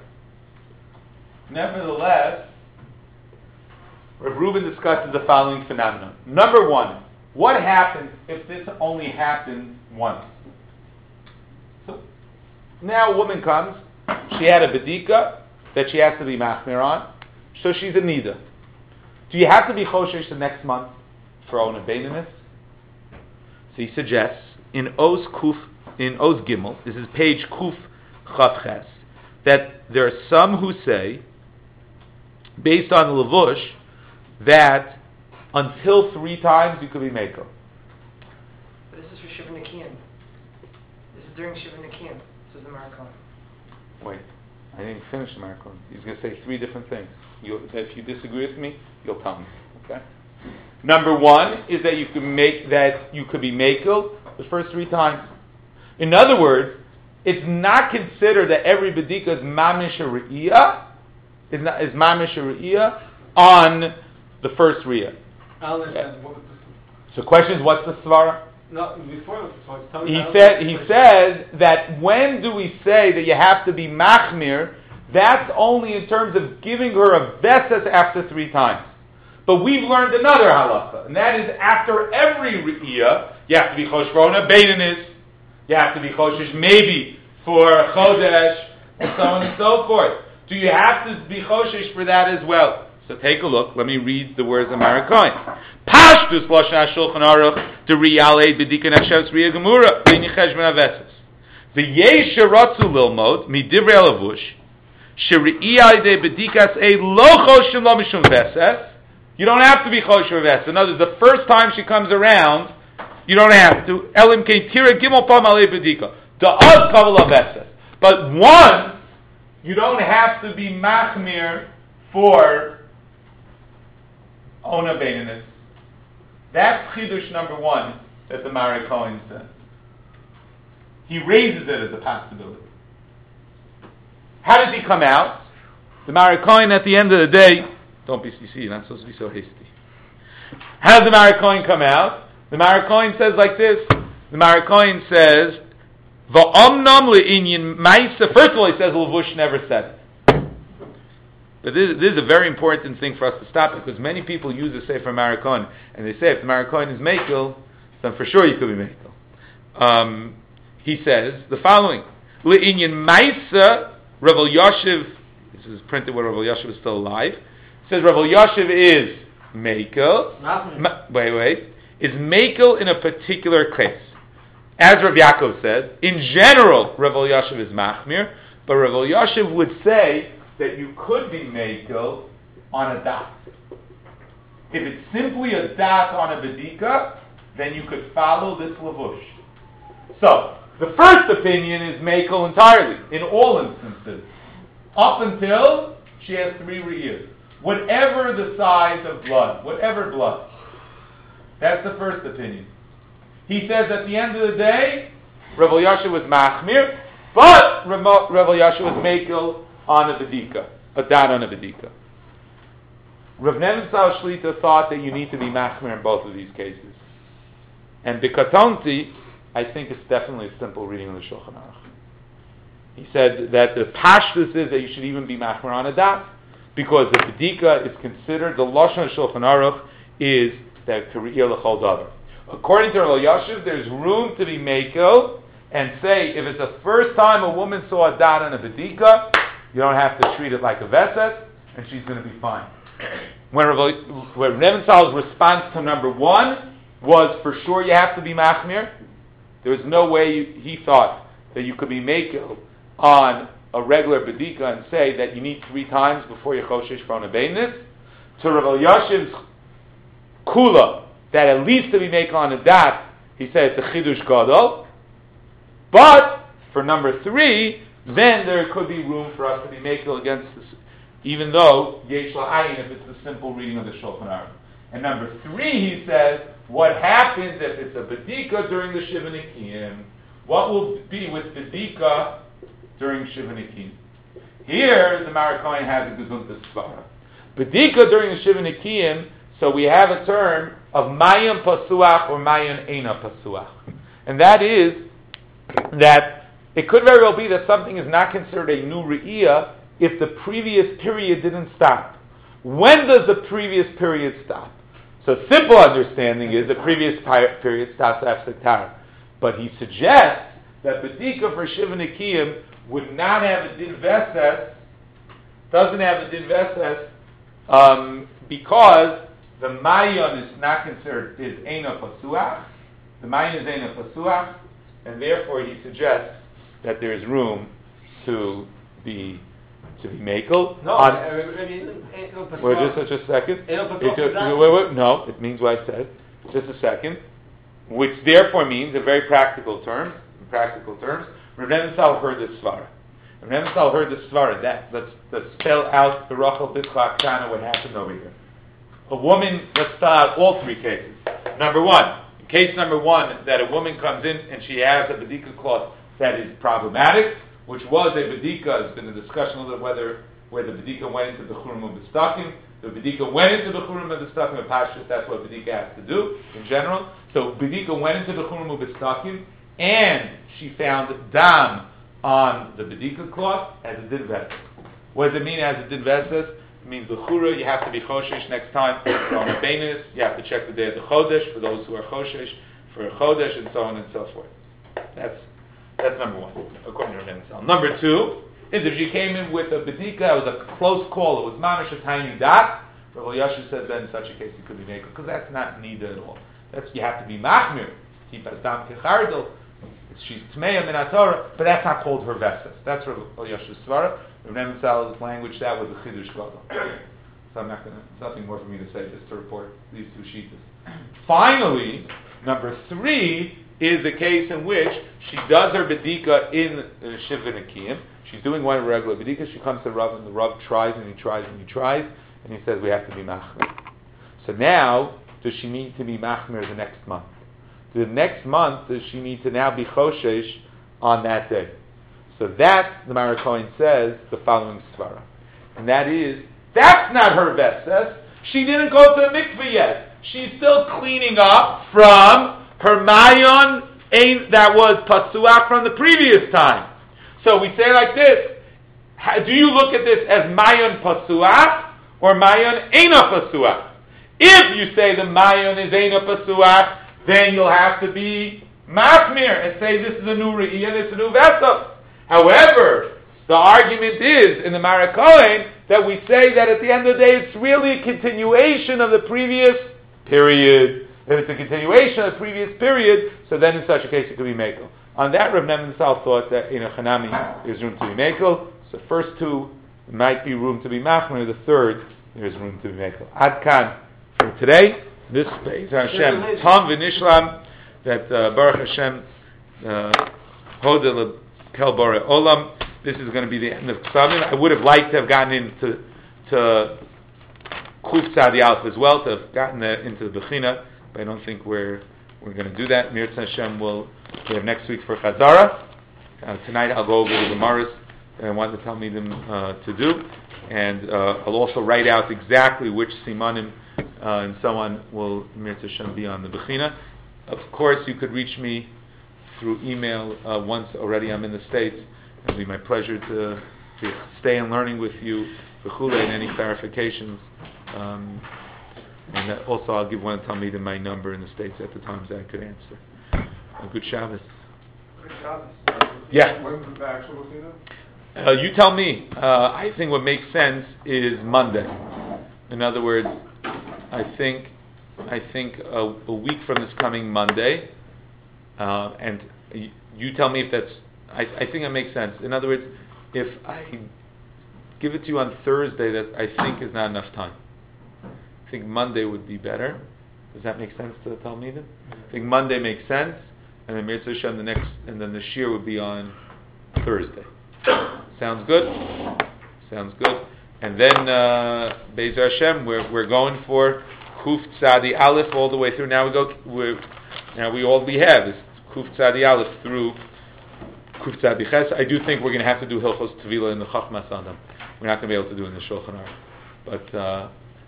nevertheless, Rav Reuben discusses the following phenomenon. Number one, what happens if this only happens once? So now a woman comes, she had a bedika that she has to be machmir on, so she's a nida. Do you have to be choshesh the next month for Ona Beinanis? So he suggests in Oz Kuf, in Oz Gimel, this is page Kuf Chav Ches, that there are some who say, based on the Levush, that until three times you could be Mekel. This is for Shiva Nikian. This is during Shiva Nikian. This is the Marikon. Wait, I didn't finish the Marikon. He's going to say three different things. You'll, if you disagree with me, you'll tell me. Okay. Number one is that you could make that you could be Mekel the first three times. In other words, it's not considered that every bedika is mamish re'iyah, is not is mamish re'iyah on the first riyah. I understand. What was the, So, question is, what's the svara? no, before the so tell me He how- said he says that when do we say that you have to be machmir? That's only in terms of giving her a vesas after three times. But we've learned another halacha, and that is after every riyah, you have to be chosh for Ona Beinanis, you have to be choshesh maybe for chodesh, and so on and so forth. Do you have to be choshesh for that as well? So take a look. Let me read the words of Marikoin. Pashtus lashon hashulchan aruch to riyalei b'dikan hashavs riya gemura v'nichesh ben aveses v'yesh sheratzu lilmod midivrei alavush sheri'iyah de b'dikas a lo choshim lo mishum veses. You don't have to be choshesh veses. In other words, the first time she comes around, you don't have to. Elim kein tira gimel pam alei b'dika da'az kavel aveses. But once you don't have to be machmir for Ona Beinanis. That's chidush number one that the Marikoin says. He raises it as a possibility. How does he come out? The Marikoin at the end of the day, don't be, you see, you're not supposed to be so hasty. How does the Marikoin come out? The Marikoin says like this. The Marikoin says, Va'omnam le'inyin ma'isa. First of all, he says Levush never said it. But this, this is a very important thing for us to stop, because many people use the Sefer Marikon, and they say if the Marikon is Mekel, then for sure you could be Mekel. Um, he says the following: Le'inyan Maisa, Rav Elyashiv. This is printed when Rav Elyashiv is still alive. It says Rav Elyashiv is Mekel. Ma, wait, wait. Is Mekel in a particular case? As Rav Yaakov says, in general, Rav Elyashiv is Machmir, but Rav Elyashiv would say that you could be Mekel on a dot. If it's simply a dot on a bedika, then you could follow this lavush. So, the first opinion is Mekel entirely, in all instances, up until she has three re'iyos. Whatever the size of blood, whatever blood. That's the first opinion. He says at the end of the day, Rav Elyashiv was Machmir, but Rav Elyashiv was Mekel on a bedika, a dot on a bedika. Rav Nebenzahl Shlita thought that you need to be machmir in both of these cases. And Bikatonti, I think it's definitely a simple reading of the Shulchan Aruch. He said that the pashtus is that you should even be machmir on a daf, because the bedika is considered, the Lashon of Shulchan Aruch is that Kariyah l'chol davar. According to Rav Yashiv, there's room to be mekel and say, if it's the first time a woman saw a dot on a bedika, you don't have to treat it like a veset, and she's going to be fine. When Rav Nebenzahl's response to number one was, for sure you have to be machmir, there was no way you, he thought that you could be mekel on a regular bedika and say that you need three times before you choshesh for an abeinis. To Rav Yashiv's kula, that at least to be mekel on a dat, he said it's a chidush gadol. But for number three, then there could be room for us to be mekel against this, even though yesh la'ayin, if it's the simple reading of the Shulchan Aruch. And number three, he says, what happens if it's a bedika during the Shiva Nikiyim? What will be with bedika during Shiva Nikiyim? Here, the Marikoin has a gezunta svara. Bedika during the Shiva Nikiyim, so we have a term of mayim pasuach or mayim eina pasuach. And that is that it could very well be that something is not considered a new re'iyah if the previous period didn't stop. When does the previous period stop? So simple understanding is the previous period stops after Tara. But he suggests that bedika for Shiva Nikiyim would not have a din veses, doesn't have a din veses, um, because the mayon is not considered, is eina pasuach. The mayon is eina pasuach, and therefore he suggests that there is room to be to be mekel. No, on, I mean, wait, just such a second. It It just, wait, wait, no, it means what I said. Just a second. Which therefore means, in very practical terms, in practical terms, Rav Nebenzahl heard this svara. Rav Nebenzahl heard this svara. That let's let's spell out the Rachel Bitzchak Kana what happened over here. A woman. Let's spell out all three cases. Number one, in case number one, that a woman comes in and she has a bedika cloth that is problematic, which was a bedika. Has been a discussion a little whether where the bedika went into the churum of b'stakim. The bedika went into the churum of b'stakim of pashtus. That's what bedika has to do in general. So bedika went into the churum of b'stakim, and she found dam on the bedika cloth as a din veses. What does it mean as a din veses? It means the chura, you have to be choshesh next time on the beinis. You have to check the day of the chodesh for those who are choshesh for a chodesh, and so on and so forth. That's that's number one, according to Rav Nebenzahl. Number two is if she came in with a bedika, it was a close call, it was mamish a tiny dot. Rav Yashiv says that in such a case it could be mekel, because that's not needed at all. That's, you have to be machmir, keep as dam kechardel. She's tmeya min haTorah, but that's not called her veses. That's Rav Yashiv's svara. Rav Nebenzahl's language, that was a chidush gadol. So I'm not going to. There's nothing more for me to say, just to report these two sheets. Finally, number three is the case in which she does her bedika in uh, Shiva Nikiyim. She's doing one regular bedika. She comes to the Rav, and the Rav tries and he tries and he tries, and he says we have to be machmir. So now, does she need to be machmir the next month? The next month, does she need to now be choshesh on that day? So that, the Mara Cohen says, the following svara. And that is, that's not her veses. She didn't go to the mikveh yet. She's still cleaning up from her mayon that was pasuach from the previous time. So we say like this, how, do you look at this as mayon pasuach or mayon eina pasuach? If you say the mayon is eina pasuach, then you'll have to be machmir and say this is a new re'iyah, this is a new vessel. However, the argument is in the Mara Cohen that we say that at the end of the day it's really a continuation of the previous period. If it's a continuation of the previous period, so then in such a case it could be mekel. On that, Rav Nebenzahl thought that in a chanami there's room to be mekel. So the first two might be room to be machmir. The third there's room to be mekel. Ad kan for today. This is Hashem Tom v'Nishlam that uh, Baruch Hashem Hodel Kel Bore Olam. This is going to be the end of Ksavim. I would have liked to have gotten into to Kuf Tzadi Alf as well, to have gotten the, into the Bechina, but I don't think we're we're going to do that. Mir Hashem will we have next week for Chazara. Uh, tonight I'll go over the Gemaras that I wanted to tell me them uh, to do. and uh, I'll also write out exactly which simanim uh, and so on will Mirza Hashem be on the Bechina. Of course, you could reach me through email uh, once already I'm in the States. It'll be my pleasure to, to stay in learning with you, and any clarifications. Um, and uh, also, I'll give one of Talmidim my number in the States at the times that I could answer. A good Shabbos. Good Shabbos. Yeah. When's the actual Bechina? Uh, you tell me. Uh, I think what makes sense is Monday. In other words, I think I think a, a week from this coming Monday, uh, and y- you tell me if that's. I, I think that makes sense. In other words, if I give it to you on Thursday, that I think is not enough time. I think Monday would be better. Does that make sense to the Talmidim? I think Monday makes sense, and then Mirza Hashem the next, and then the Shir would be on Thursday. Sounds good? Sounds good. And then uh, Be'ezer Hashem, we're we're going for Kuf Tzadi Aleph all the way through. Now we go. We're, now we all we have is Kuf Tzadi Aleph through Kuf Tzadi Ches. I do think we're going to have to do Hilchos Tevila in the Chachmas Adam. We're not going to be able to do it in the Shulchan Aruch. But uh,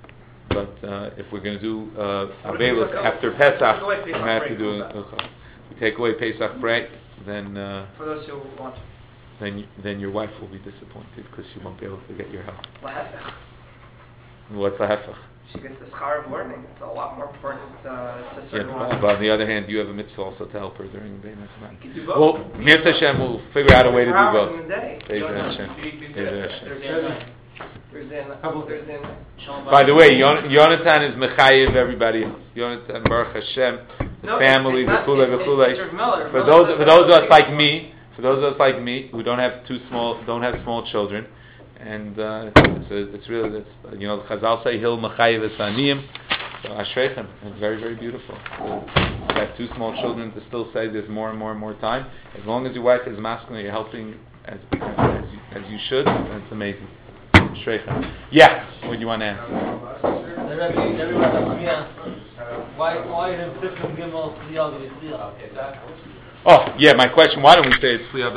but uh, if we're going to do uh, Abelos after Pesach, we have to do it. We take away Pesach break, then uh, For those who want. then then your wife will be disappointed because she won't be able to get your help. Lahefech. What's the hefech? She gets the schar of learning. It's a lot more important uh, to Yeah, certain but, but on the other hand, you have a mitzvah also to help her during the day. You can do both. Well, Mirza Hashem will figure out a way to do Four hours both. in the day. Be'ezer Don't- Hashem. you- you- Be'ezer Hashem. Thursday night. Thursday night. Thursday night. By the way, Yon- Yonatan is mechayiv everybody else. Yonatan, Baruch Hashem, the No, family, it's the not- chulei, it's- the chulei. it's Mister Miller. For Miller those, does for that those of us thing. like me, for those of us like me who don't have too small, don't have small children, and uh, it's, a, it's really, it's, you know, Chazal say Hil mechayiv es aniyim. So Ashreichem, it's very, very beautiful. To have two small children to still say there's more and more and more time. As long as your wife is masculine, you're helping as as you, as you should, then it's amazing. Ashreichem. Yeah, what do you want to ask? Why, why didn't Tiflim Gimel Tzliya be Tzliya? Oh, yeah, my question, why don't we say it's Tzliya